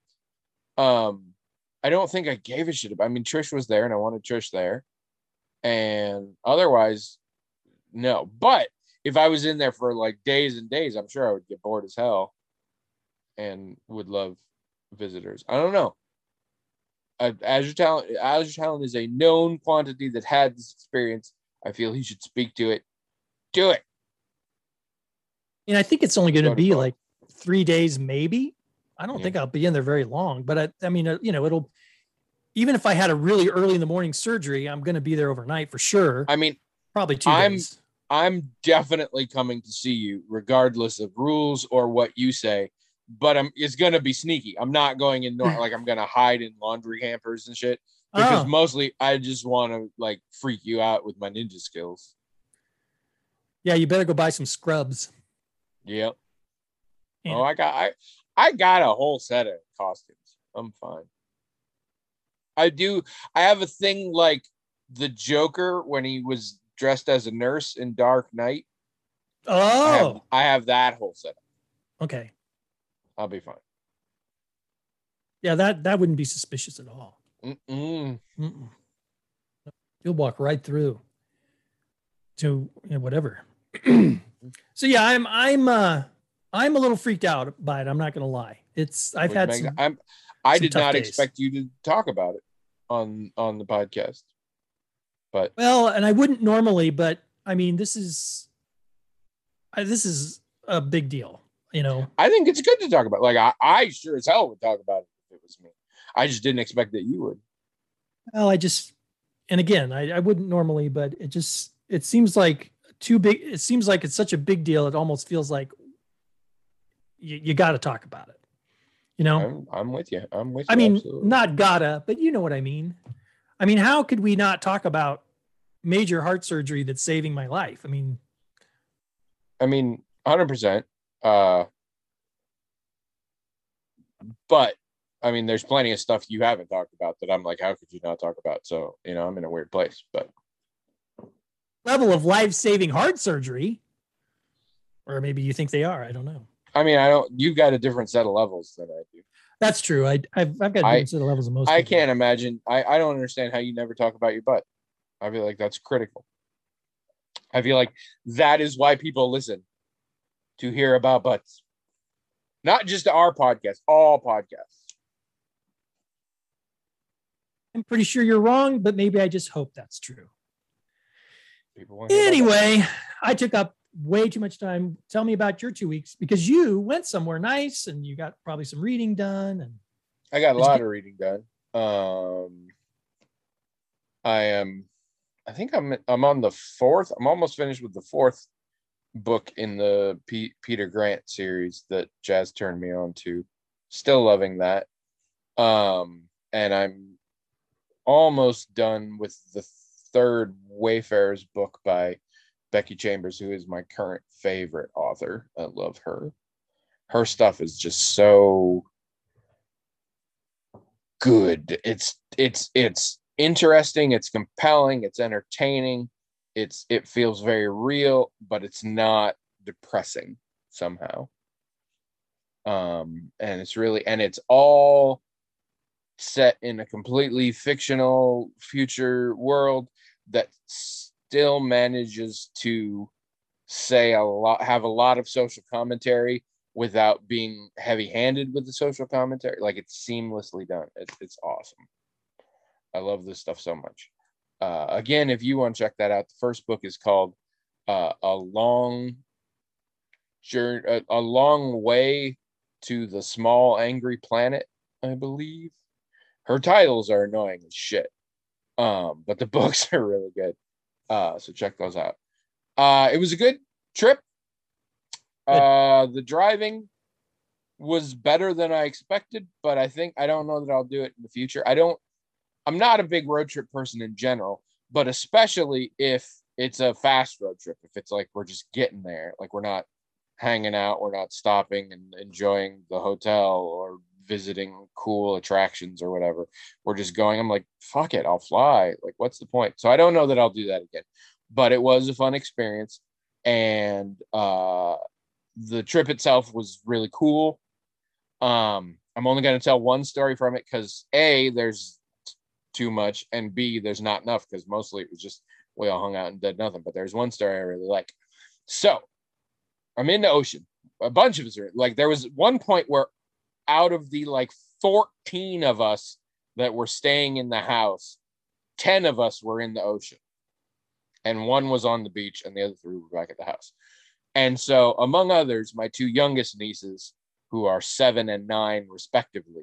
I don't think I gave a shit about. I mean, Trish was there and I wanted Trish there. And otherwise, no. But if I was in there for like days and days, I'm sure I would get bored as hell and would love visitors. I don't know. Azure Talon is a known quantity that had this experience. I feel he should speak to it. Do it. And I think it's only going to be like 3 days, maybe. I don't think I'll be in there very long, but I mean, it'll, even if I had a really early in the morning surgery, I'm going to be there overnight for sure. I mean, probably 2 days. I'm definitely coming to see you regardless of rules or what you say, but it's gonna be sneaky. I'm not going in like I'm gonna hide in laundry hampers and shit because mostly I just want to like freak you out with my ninja skills. Yeah, you better go buy some scrubs. Yep. Yeah. Oh, I got a whole set of costumes. I'm fine. I have a thing like the Joker when he was dressed as a nurse in Dark Knight. Oh, I have that whole setup. Okay. I'll be fine. Yeah, that wouldn't be suspicious at all. Mm-mm. You'll walk right through to whatever. So yeah, I'm a little freaked out by it. I'm not gonna lie. I've had some. I did not expect you to talk about it on the podcast, but well, and I wouldn't normally, but I mean, this is a big deal. I think it's good to talk about. Like I sure as hell would talk about it if it was me. I just didn't expect that you would. Well, and again, I wouldn't normally, but it seems like too big. It seems like it's such a big deal. It almost feels like you got to talk about it. I'm with you. I mean, absolutely. Not gotta, but you know what I mean. I mean, how could we not talk about major heart surgery that's saving my life? I mean, 100%. But I mean, there's plenty of stuff you haven't talked about that I'm like, how could you not talk about? So, I'm in a weird place, but level of life-saving heart surgery, or maybe you think they are. I don't know. I mean, you've got a different set of levels than I do. That's true. I've got a different set of levels of most. I can't imagine. I don't understand how you never talk about your butt. I feel like that's critical. I feel like that is why people listen to hear about butts. Not just our podcast, all podcasts. I'm pretty sure you're wrong, but maybe I just hope that's true. Anyway, I took up way too much time. Tell me about your 2 weeks because you went somewhere nice and you got probably some reading done. And I got a lot of reading done. I think I'm on the fourth. I'm almost finished with the fourth book in the Peter Grant series that Jazz turned me on to. Still loving that. And I'm almost done with the third Wayfarers book by Becky Chambers, who is my current favorite author. I love her. Her stuff is just so good. It's interesting, it's compelling, it's entertaining. It feels very real, but it's not depressing somehow. And it's all set in a completely fictional future world that still manages to have a lot of social commentary without being heavy-handed with the social commentary. Like, it's seamlessly done. It's awesome. I love this stuff so much. Again, if you want to check that out, the first book is called A Long Way to the Small Angry Planet, I believe. Her titles are annoying as shit, but the books are really good. So check those out. It was a good trip. The driving was better than I expected, but I don't know that I'll do it in the future. I'm not a big road trip person in general, but especially if it's a fast road trip, if it's like we're just getting there, like we're not hanging out, we're not stopping and enjoying the hotel or visiting cool attractions or whatever. We're just going. I'm like, fuck it, I'll fly. Like, what's the point? So I don't know that I'll do that again, but it was a fun experience. And the trip itself was really cool. I'm only going to tell one story from it because A, there's too much, and B, there's not enough because mostly it was just we all hung out and did nothing. But there's one story I really like. So I'm in the ocean. A bunch of us are like, there was one point where out of the like 14 of us that were staying in the house, 10 of us were in the ocean, and one was on the beach, and the other 3 were back at the house. And so, among others, my 2 youngest nieces, who are 7 and 9 respectively,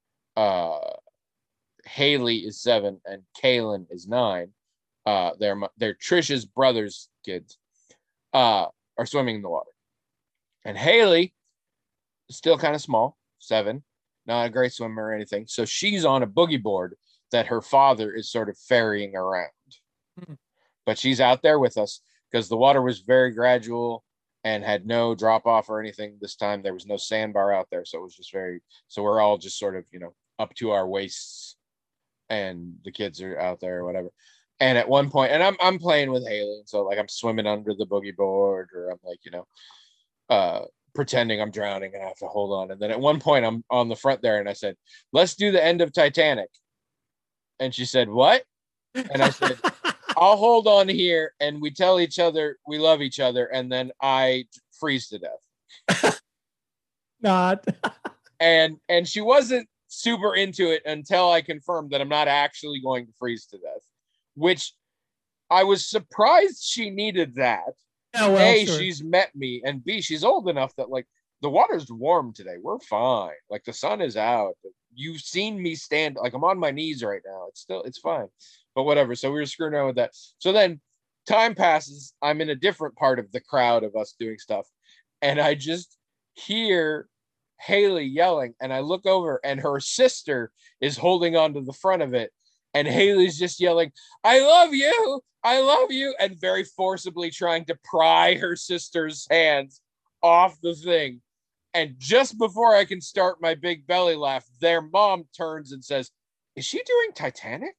Haley is 7 and Kaylin is 9. They're Trisha's brother's kids. Are swimming in the water, and Haley still kind of small, 7, not a great swimmer or anything. So she's on a boogie board that her father is sort of ferrying around. But she's out there with us because the water was very gradual and had no drop off or anything this time. There was no sandbar out there. So it was just so we're all just sort of, up to our waists, and the kids are out there or whatever. And at one point, and I'm playing with Haley. So like I'm swimming under the boogie board, or I'm like, pretending I'm drowning and I have to hold on. And then at one point I'm on the front there and I said, let's do the end of Titanic. And she said, what? And I said, I'll hold on here and we tell each other we love each other. And then I freeze to death. Not. and she wasn't super into it until I confirmed that I'm not actually going to freeze to death, which I was surprised she needed that. Oh, well, A, sure. she's met me, and B, she's old enough that like the water's warm today. We're fine. Like the sun is out. You've seen me stand, like I'm on my knees right now. It's fine. But whatever. So we were screwing around with that. So then time passes. I'm in a different part of the crowd of us doing stuff. And I just hear Haley yelling. And I look over and her sister is holding on to the front of it. And Haley's just yelling, I love you. I love you. And very forcibly trying to pry her sister's hands off the thing. And just before I can start my big belly laugh, their mom turns and says, is she doing Titanic?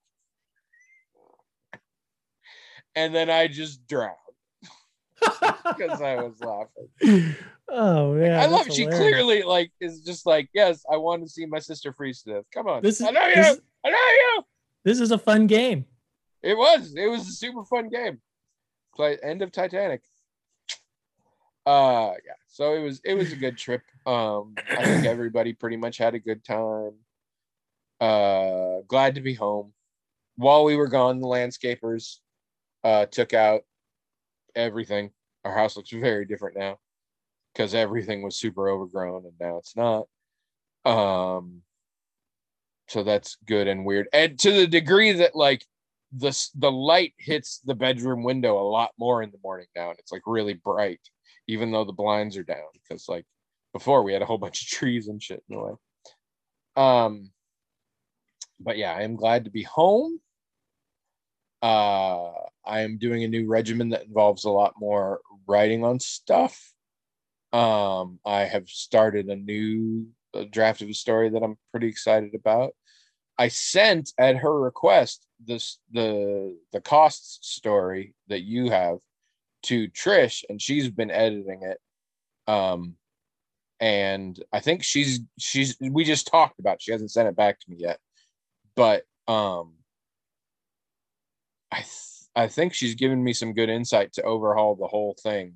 And then I just drowned because I was laughing. Oh man, I love. that's She hilarious. clearly like is just like, yes, I want to see my sister freeze to death. Come on, This is I love you. this, I love you. this is a fun game. It was a super fun game. Play end of Titanic. Yeah. So it was a good trip. I think everybody pretty much had a good time. Glad to be home. While we were gone, the landscapers took out everything. Our house looks very different now because everything was super overgrown and now it's not. So that's good and weird. And to the degree that like the light hits the bedroom window a lot more in the morning now, and it's like really bright, even though the blinds are down, because like before we had a whole bunch of trees and shit in the way. But yeah, I am glad to be home. I am doing a new regimen that involves a lot more writing on stuff. I have started a new draft of a story that I'm pretty excited about. I sent at her request the costs story that you have to Trish, and she's been editing it. And I think we just talked about it. She hasn't sent it back to me yet, but I think she's given me some good insight to overhaul the whole thing.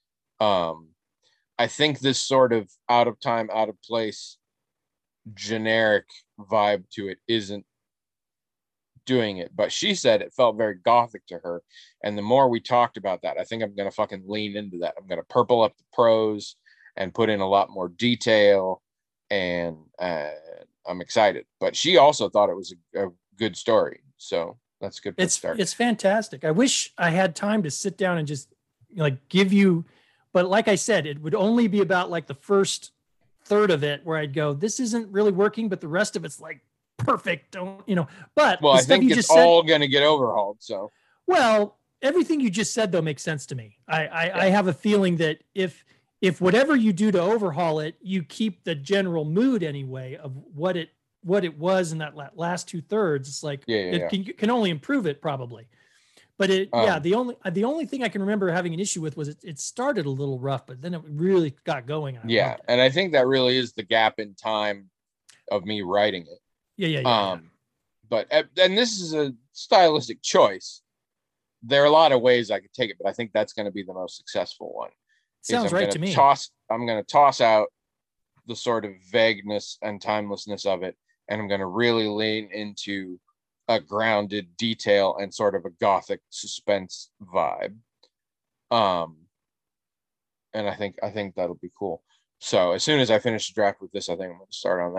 I think this sort of out of time, out of place, generic vibe to it isn't doing it, but she said it felt very gothic to her. And the more we talked about that, I think I'm going to fucking lean into that. I'm going to purple up the prose and put in a lot more detail, and I'm excited. But she also thought it was a good story. So that's good. It's fantastic. I wish I had time to sit down and just like give you, but like I said, it would only be about like the first third of it where I'd go, this isn't really working, but the rest of it's like perfect. But well, I think it's all going to get overhauled. So, well, everything you just said though makes sense to me. I have a feeling that if whatever you do to overhaul it, you keep the general mood anyway of what it was in that last 2/3. It's like it can only improve it probably. But the only thing I can remember having an issue with was it started a little rough, but then it really got going. And I think that really is the gap in time of me writing it. Yeah. But and this is a stylistic choice. There are a lot of ways I could take it, but I think that's going to be the most successful one. Sounds right to me. I'm going to toss out the sort of vagueness and timelessness of it, and I'm going to really lean into a grounded detail and sort of a gothic suspense vibe. And I think that'll be cool. So as soon as I finish the draft with this, I think I'm going to start on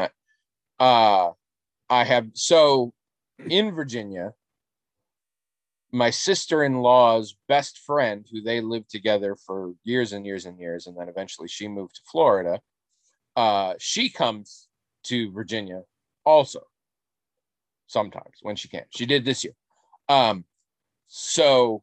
that. In Virginia, my sister-in-law's best friend, who they lived together for years and years and years, and then eventually she moved to Florida. She comes to Virginia also sometimes when she can. She did this year. So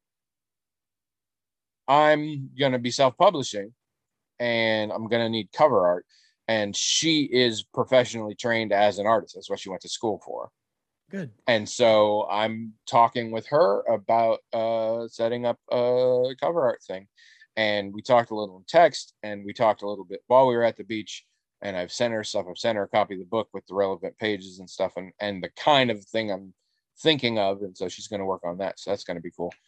I'm going to be self-publishing, and I'm going to need cover art. And she is professionally trained as an artist. That's what she went to school for. Good. And so I'm talking with her about setting up a cover art thing. And we talked a little in text, and we talked a little bit while we were at the beach. And I've sent her stuff. I've sent her a copy of the book with the relevant pages and stuff, and the kind of thing I'm thinking of. And so she's going to work on that. So that's going to be cool.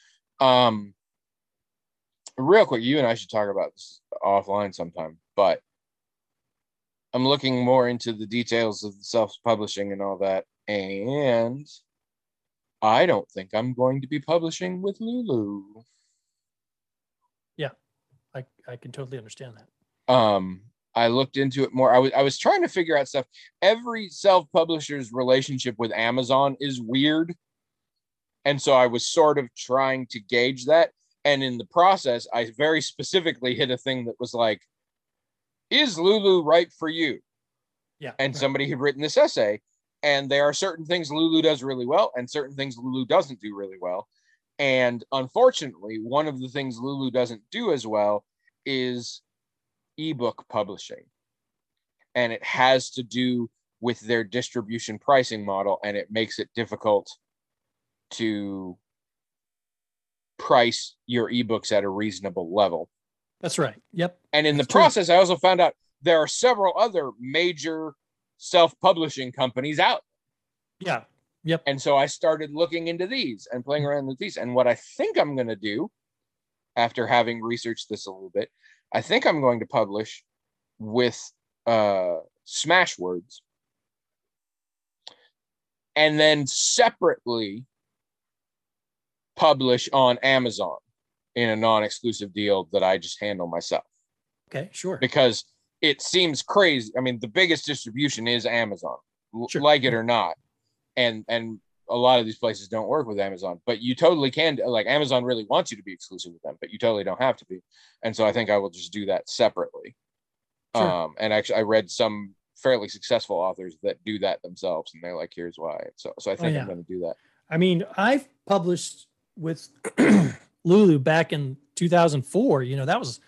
Real quick, you and I should talk about this offline sometime, but I'm looking more into the details of the self-publishing and all that. And I don't think I'm going to be publishing with Lulu. Yeah, I can totally understand that. I looked into it more. I was trying to figure out stuff. Every self-publisher's relationship with Amazon is weird. And so I was sort of trying to gauge that. And in the process, I very specifically hit a thing that was like, is Lulu right for you? Yeah. And right. somebody had written this essay, and there are certain things Lulu does really well and certain things Lulu doesn't do really well. And unfortunately, one of the things Lulu doesn't do as well is ebook publishing. And it has to do with their distribution pricing model, and it makes it difficult to price your ebooks at a reasonable level. That's right. Yep. And in That's the process, I also found out there are several other major self-publishing companies out. Yeah. Yep. And so I started looking into these and playing around with these. And what I think I'm going to do, after having researched this a little bit, I think I'm going to publish with Smashwords, and then separately publish on Amazon in a non-exclusive deal that I just handle myself. Okay, sure. Because it seems crazy. I mean, the biggest distribution is Amazon, Sure. like it or not. And a lot of these places don't work with Amazon, but you totally can. Like, Amazon really wants you to be exclusive with them, but you totally don't have to be. And so I think I will just do that separately. Sure. And actually, I read some fairly successful authors that do that themselves, and they're like, here's why. So I think I'm going to do that. I mean, I've published with Lulu back in 2004. That was,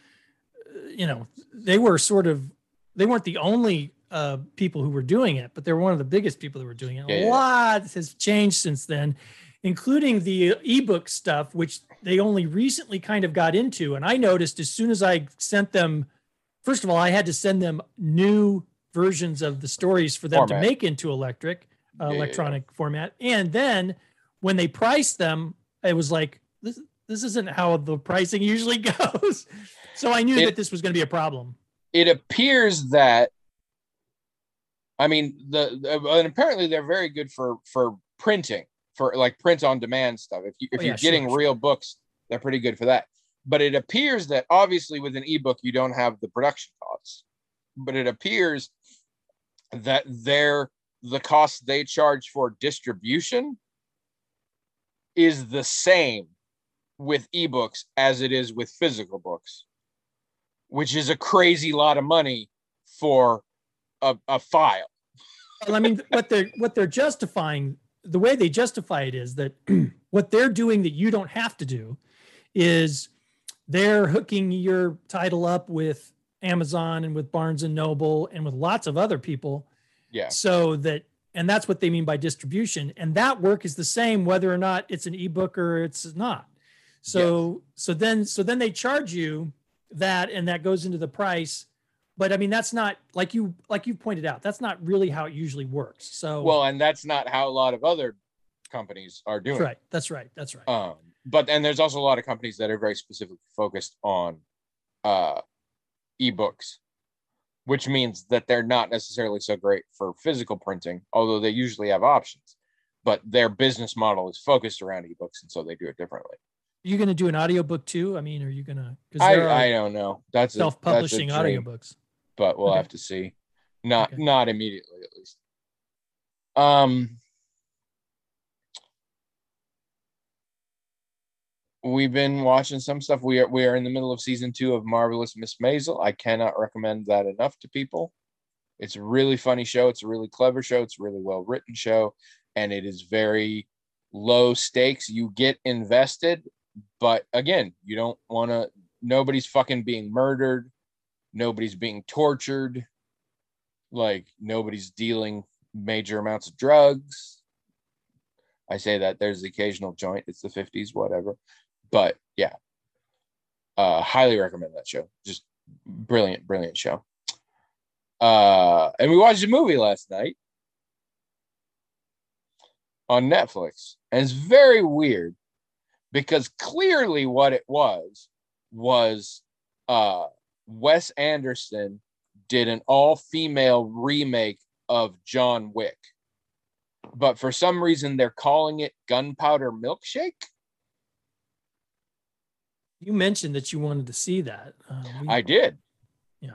they weren't the only people who were doing it, but they were one of the biggest people that were doing it. A lot has changed since then, including the ebook stuff, which they only recently kind of got into. And I noticed as soon as I sent them, first of all, I had to send them new versions of the stories for them to make into electronic format. And then when they priced them, it was like, this isn't how the pricing usually goes. So I knew that this was going to be a problem. It appears that, I mean, and apparently they're very good for printing, for like print on demand stuff. If you're getting real books, they're pretty good for that. But it appears that obviously with an ebook, you don't have the production costs, but it appears that the cost they charge for distribution is the same with ebooks as it is with physical books, which is a crazy lot of money for a file. Well, I mean, what they're justifying, the way they justify it is that what they're doing that you don't have to do is they're hooking your title up with Amazon and with Barnes and Noble and with lots of other people. Yeah. So that, and that's what they mean by distribution. And that work is the same whether or not it's an ebook or it's not. So, yes. so then they charge you that, and that goes into the price. But I mean, that's not like you pointed out, that's not really how it usually works. So, well, and that's not how a lot of other companies are doing. That's right. But there's also a lot of companies that are very specifically focused on ebooks, which means that they're not necessarily so great for physical printing, although they usually have options. But their business model is focused around ebooks, and so they do it differently. Are you going to do an audiobook too? I mean, are you going to? I don't know. That's self-publishing audiobooks, but we'll have to see. Not immediately, at least. we've been watching some stuff. We are in the middle of season 2 of Marvelous Miss Maisel. I cannot recommend that enough to people. It's a really funny show. It's a really clever show. It's a really well written show, and it is very low stakes. You get invested, but again, you don't want to. Nobody's fucking being murdered. Nobody's being tortured. Like, nobody's dealing major amounts of drugs. I say that there's the occasional joint. It's the 50s, whatever. But yeah, highly recommend that show. Just brilliant, brilliant show. And we watched a movie last night on Netflix. And it's very weird because clearly what it was Wes Anderson did an all-female remake of John Wick. But for some reason, they're calling it Gunpowder Milkshake. You mentioned that you wanted to see that. I did. Yeah.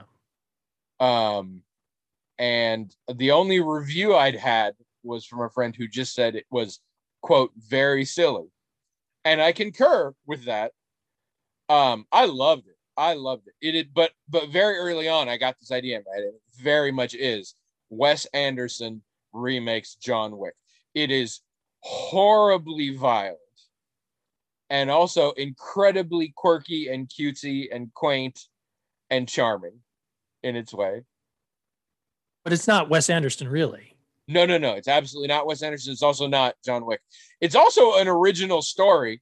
And the only review I'd had was from a friend who just said it was, quote, very silly. And I concur with that. I loved it. But very early on, I got this idea in my head. It very much is Wes Anderson remakes John Wick. It is horribly violent and also incredibly quirky and cutesy and quaint and charming in its way. But it's not Wes Anderson, really. No. It's absolutely not Wes Anderson. It's also not John Wick. It's also an original story.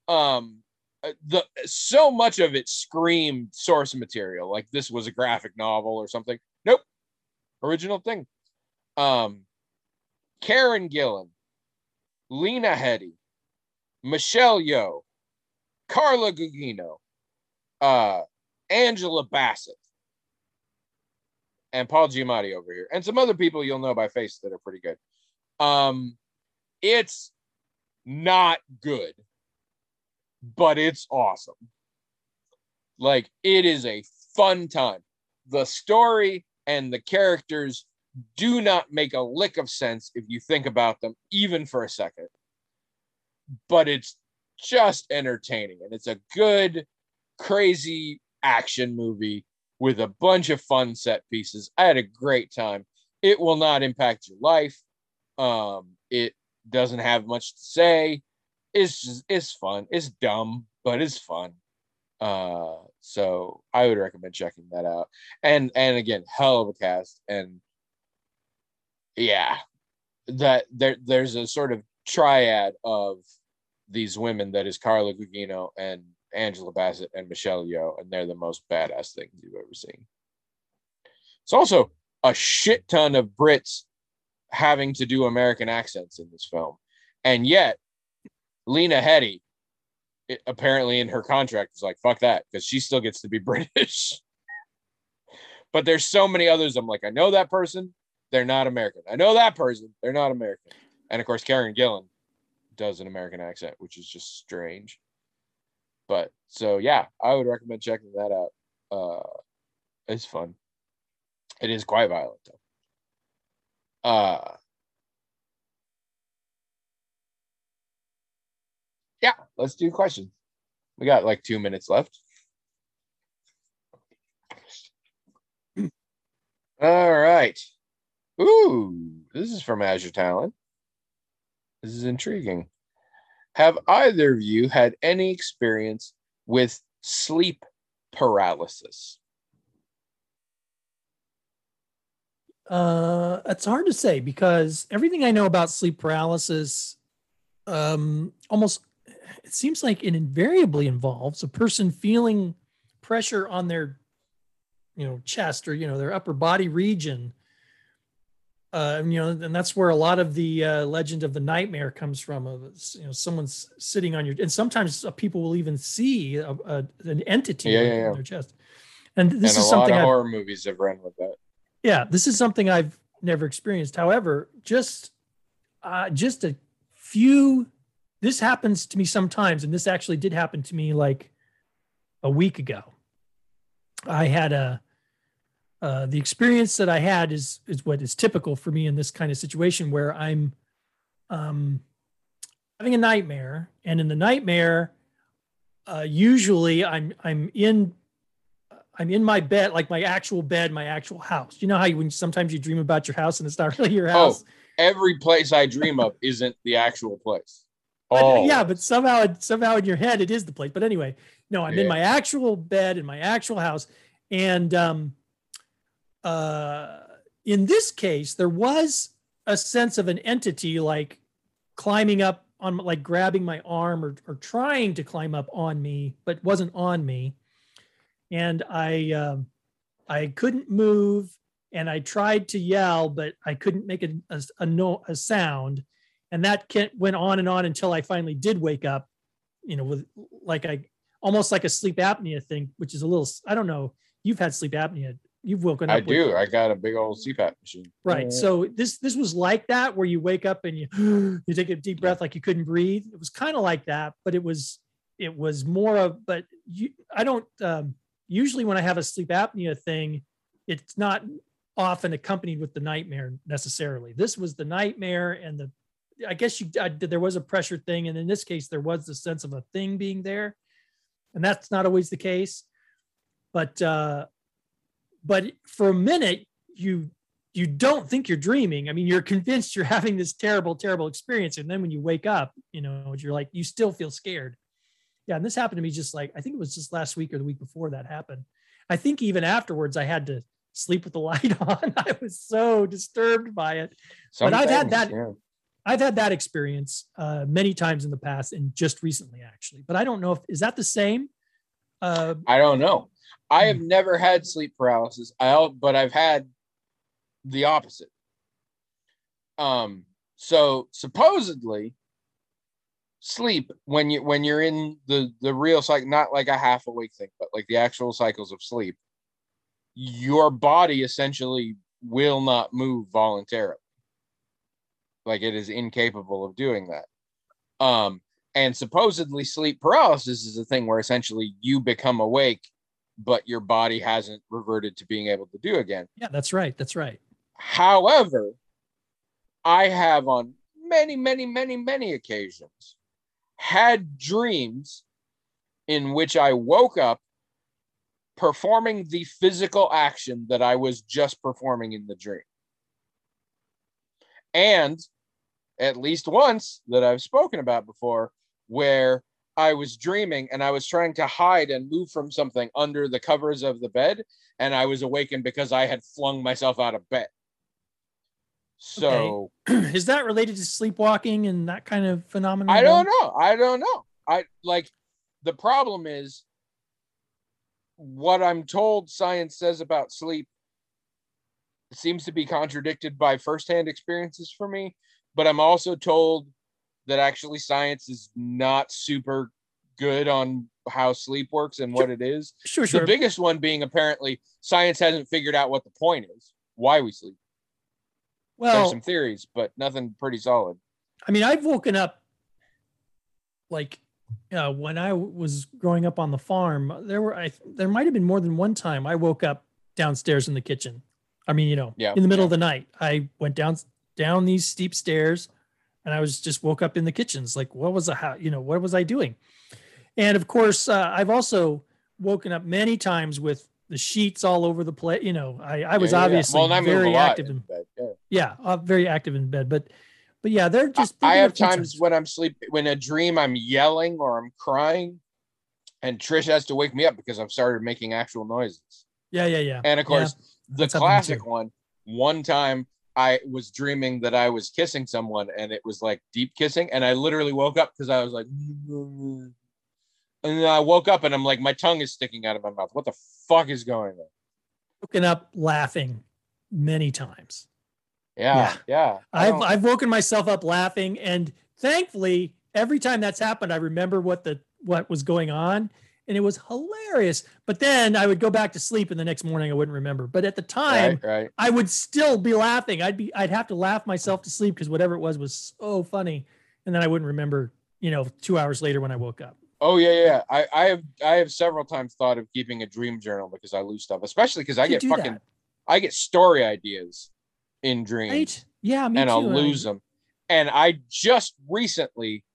So much of it screamed source material, like this was a graphic novel or something. Nope. Original thing. Karen Gillan, Lena Headey, Michelle Yeoh, Carla Gugino, Angela Bassett, and Paul Giamatti over here, and some other people you'll know by face that are pretty good. It's not good, but it's awesome. Like, it is a fun time. The story and the characters do not make a lick of sense if you think about them, even for a second. But it's just entertaining, and it's a good, crazy action movie with a bunch of fun set pieces. I had a great time. It will not impact your life. It doesn't have much to say. It's fun. It's dumb, but it's fun. So I would recommend checking that out. And again, hell of a cast. And yeah, that there's a sort of triad of these women that is Carla Gugino and Angela Bassett and Michelle Yeoh, and they're the most badass things you've ever seen. It's also a shit ton of Brits having to do American accents in this film, and yet Lena Headey, apparently in her contract, is like, fuck that, because she still gets to be British. But there's so many others. I'm like, I know that person, they're not American. I know that person, they're not American. And of course, Karen Gillan does an American accent, which is just strange. But so yeah, I would recommend checking that out. It's fun. It is quite violent though. Yeah, let's do questions. We got like 2 minutes left. All right. Ooh, this is from Azure Talent. This is intriguing. Have either of you had any experience with sleep paralysis? It's hard to say because everything I know about sleep paralysis, almost, it seems like it invariably involves a person feeling pressure on their, chest or, their upper body region. And that's where a lot of the legend of the nightmare comes from. Someone's sitting on your, and sometimes people will even see an entity on their chest. And this is something a lot of horror movies have run with that. Yeah, this is something I've never experienced. However, just a few. This happens to me sometimes, and this actually did happen to me like a week ago. I had the experience that I had is what is typical for me in this kind of situation where I'm having a nightmare, and in the nightmare, Usually I'm in my bed, like my actual bed, my actual house. You know how when sometimes you dream about your house and it's not really your house. Oh, every place I dream of isn't the actual place. But somehow in your head it is the place. But anyway, no, I'm in my actual bed in my actual house, and in this case, there was a sense of an entity like climbing up on, like grabbing my arm or trying to climb up on me, but wasn't on me. And I couldn't move, and I tried to yell, but I couldn't make a sound. And that went on and on until I finally did wake up, with almost like a sleep apnea thing, which is a little, I don't know. You've had sleep apnea. You've woken up. I do. I got a big old CPAP machine. Right. So this was like that, where you wake up and you take a deep breath like you couldn't breathe. It was kind of like that, but it was more of. But I don't usually when I have a sleep apnea thing, it's not often accompanied with the nightmare necessarily. This was the nightmare, and I guess there was a pressure thing, and in this case, there was the sense of a thing being there, and that's not always the case. But for a minute, you don't think you're dreaming. I mean, you're convinced you're having this terrible, terrible experience. And then when you wake up, you're like, you still feel scared. Yeah. And this happened to me I think it was just last week or the week before that happened. I think even afterwards I had to sleep with the light on. I was so disturbed by it. But I've had that experience many times in the past, and just recently actually, but I don't know is that the same? I don't know. I have never had sleep paralysis. But I've had the opposite. So supposedly, sleep when you're in the real cycle, not like a half awake thing, but like the actual cycles of sleep, your body essentially will not move voluntarily. Like it is incapable of doing that. And supposedly, sleep paralysis is a thing where essentially you become awake, but your body hasn't reverted to being able to do again. Yeah, that's right. That's right. However, I have on many, many, many, many occasions had dreams in which I woke up performing the physical action that I was just performing in the dream. And at least once that I've spoken about before, where I was dreaming and I was trying to hide and move from something under the covers of the bed, and I was awakened because I had flung myself out of bed. So is that related to sleepwalking and that kind of phenomenon? I don't know. The problem is what I'm told science says about sleep seems to be contradicted by firsthand experiences for me, but I'm also told that actually science is not super good on how sleep works and what it is. Sure. The biggest one being apparently science hasn't figured out what the point is, why we sleep. Well, there's some theories, but nothing pretty solid. I mean, I've woken up when I was growing up on the farm, there might have been more than one time I woke up downstairs in the kitchen. I mean, in the middle of the night, I went down these steep stairs, and I just woke up in the kitchens. Like, what was I doing? And of course, I've also woken up many times with the sheets all over the place. I was obviously very active in bed. Very active in bed. But yeah, they're just. I have times when I'm sleeping, when a dream, I'm yelling or I'm crying, and Trish has to wake me up because I've started making actual noises. Yeah. And of course, the classic one time I was dreaming that I was kissing someone, and it was like deep kissing, and I literally woke up because I was like, and then I woke up and I'm like, my tongue is sticking out of my mouth. What the fuck is going on? Woken up laughing many times. Yeah. I've woken myself up laughing, and thankfully, every time that's happened, I remember what was going on, and it was hilarious. But then I would go back to sleep, and the next morning I wouldn't remember. But at the time, right. I would still be laughing. I'd have to laugh myself to sleep because whatever it was so funny, and then I wouldn't remember. 2 hours later when I woke up. Oh yeah. I have several times thought of keeping a dream journal because I lose stuff, especially because I get story ideas in dreams. Right? Yeah, me and too. I'll lose them. And I just recently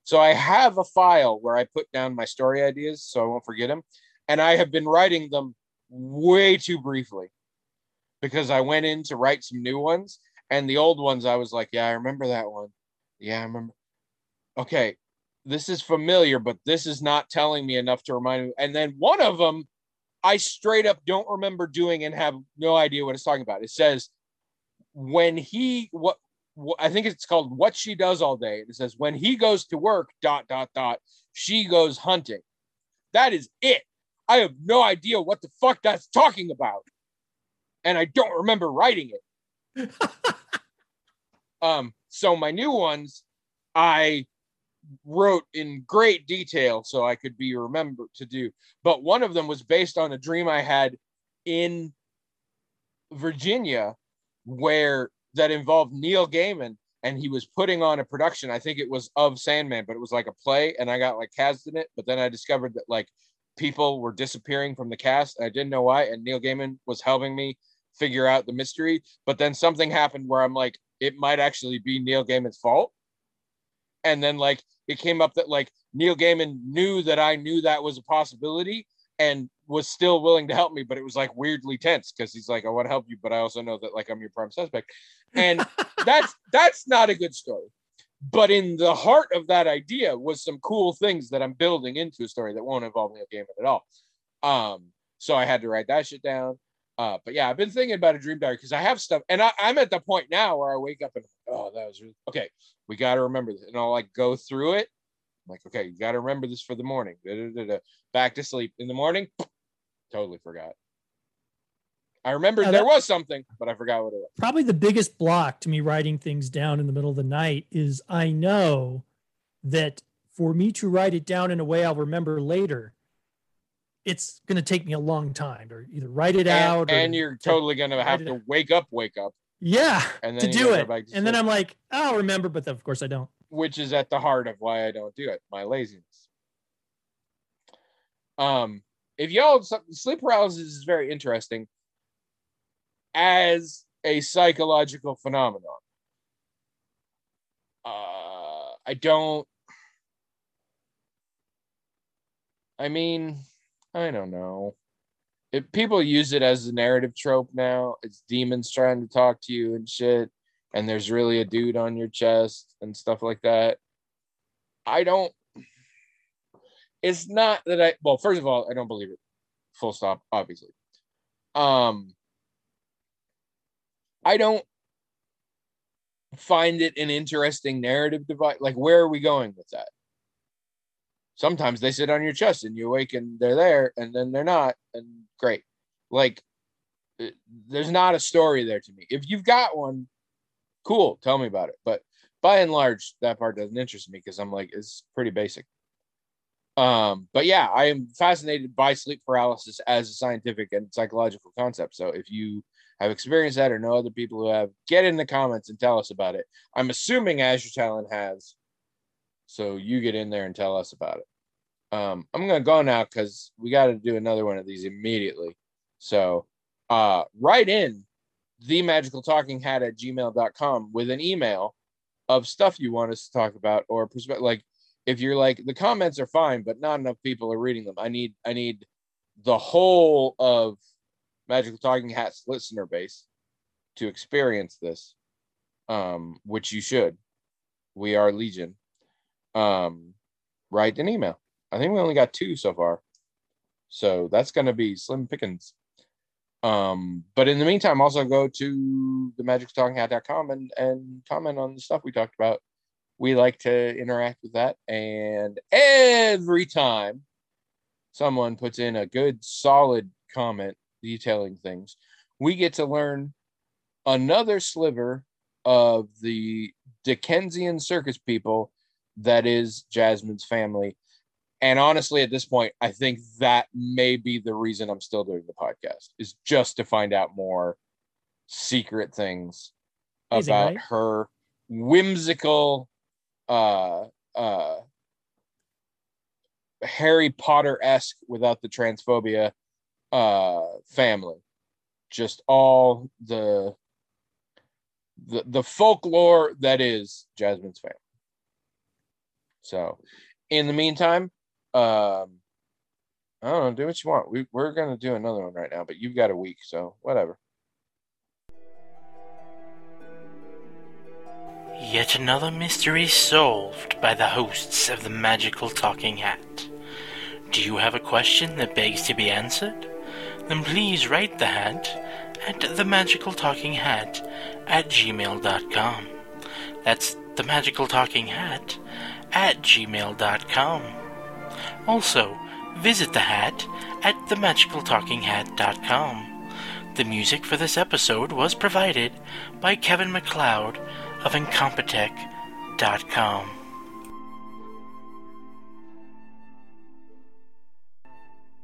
So I have a file where I put down my story ideas so I won't forget them. And I have been writing them way too briefly because I went in to write some new ones. And the old ones, I was like, yeah, I remember that one. Yeah, I remember. Okay, this is familiar, but this is not telling me enough to remind me. And then one of them, I straight up don't remember doing and have no idea what it's talking about. It says, when he, what I think it's called What She Does All Day. It says, when he goes to work, ... she goes hunting. That is it. I have no idea what the fuck that's talking about. And I don't remember writing it. So my new ones, I wrote in great detail so I could be remembered to do. But one of them was based on a dream I had in Virginia where that involved Neil Gaiman, and he was putting on a production. I think it was of Sandman, but it was like a play, and I got like cast in it. But then I discovered that like people were disappearing from the cast, and I didn't know why. And Neil Gaiman was helping me figure out the mystery. But then something happened where I'm like, it might actually be Neil Gaiman's fault. And then like it came up that like Neil Gaiman knew that I knew that was a possibility and was still willing to help me, but it was like weirdly tense because he's like, I want to help you, but I also know that like I'm your prime suspect. And that's not a good story. But in the heart of that idea was some cool things that I'm building into a story that won't involve Neil Gaiman at all. So I had to write that shit down. But yeah, I've been thinking about a dream diary because I have stuff, and I'm at the point now where I wake up and oh, that was really okay. We got to remember this, and I'll like go through it. I'm like, okay, you got to remember this for the morning. Back to sleep in the morning. Totally forgot. I remembered there was something, but I forgot what it was. Probably the biggest block to me writing things down in the middle of the night is I know that for me to write it down in a way I'll remember later, it's going to take me a long time to either write it out. And you're totally going to have to wake up. Yeah, and then to do it. And then I'm like, I'll remember, but of course I don't. Which is at the heart of why I don't do it, my laziness. If y'all, sleep paralysis is very interesting as a psychological phenomenon. I don't know. If people use it as a narrative trope now, it's demons trying to talk to you and shit, and there's really a dude on your chest and stuff like that. It's not that first of all, I don't believe it. Full stop, obviously. I don't find it an interesting narrative device. Like, where are we going with that? Sometimes they sit on your chest and you awake and they're there, and then they're not, and great. Like, there's not a story there to me. If you've got one, cool, tell me about it. But by and large, that part doesn't interest me because I'm like, it's pretty basic. But yeah, I am fascinated by sleep paralysis as a scientific and psychological concept. So if you have experienced that or know other people who have, get in the comments and tell us about it. I'm assuming Azure Talon has. So you get in there and tell us about it. I'm going to go now because we got to do another one of these immediately. So write in themagicaltalkinghat@gmail.com with an email of stuff you want us to talk about, or like if you're like, the comments are fine, but not enough people are reading them. I need the whole of Magical Talking Hat's listener base to experience this, which you should. We are Legion. Write an email. I think we only got 2 so far, so that's going to be slim pickings. But in the meantime, also go to themagicaltalkinghat.com and comment on the stuff we talked about. We like to interact with that, and every time someone puts in a good solid comment detailing things, we get to learn another sliver of the Dickensian circus people that is Jasmine's family. And honestly, at this point, I think that may be the reason I'm still doing the podcast, is just to find out more secret things about her whimsical Harry Potter-esque, without the transphobia, family. Just all the folklore that is Jasmine's family. So, in the meantime, I don't know, do what you want. We're gonna do another one right now, but you've got a week, so whatever. Yet another mystery solved by the hosts of the Magical Talking Hat. Do you have a question that begs to be answered? Then please write the hat at themagicaltalkinghat@gmail.com. That's themagicaltalkinghat@gmail.com. Also, visit the hat at themagicaltalkinghat.com. The music for this episode was provided by Kevin MacLeod of Incompetech.com.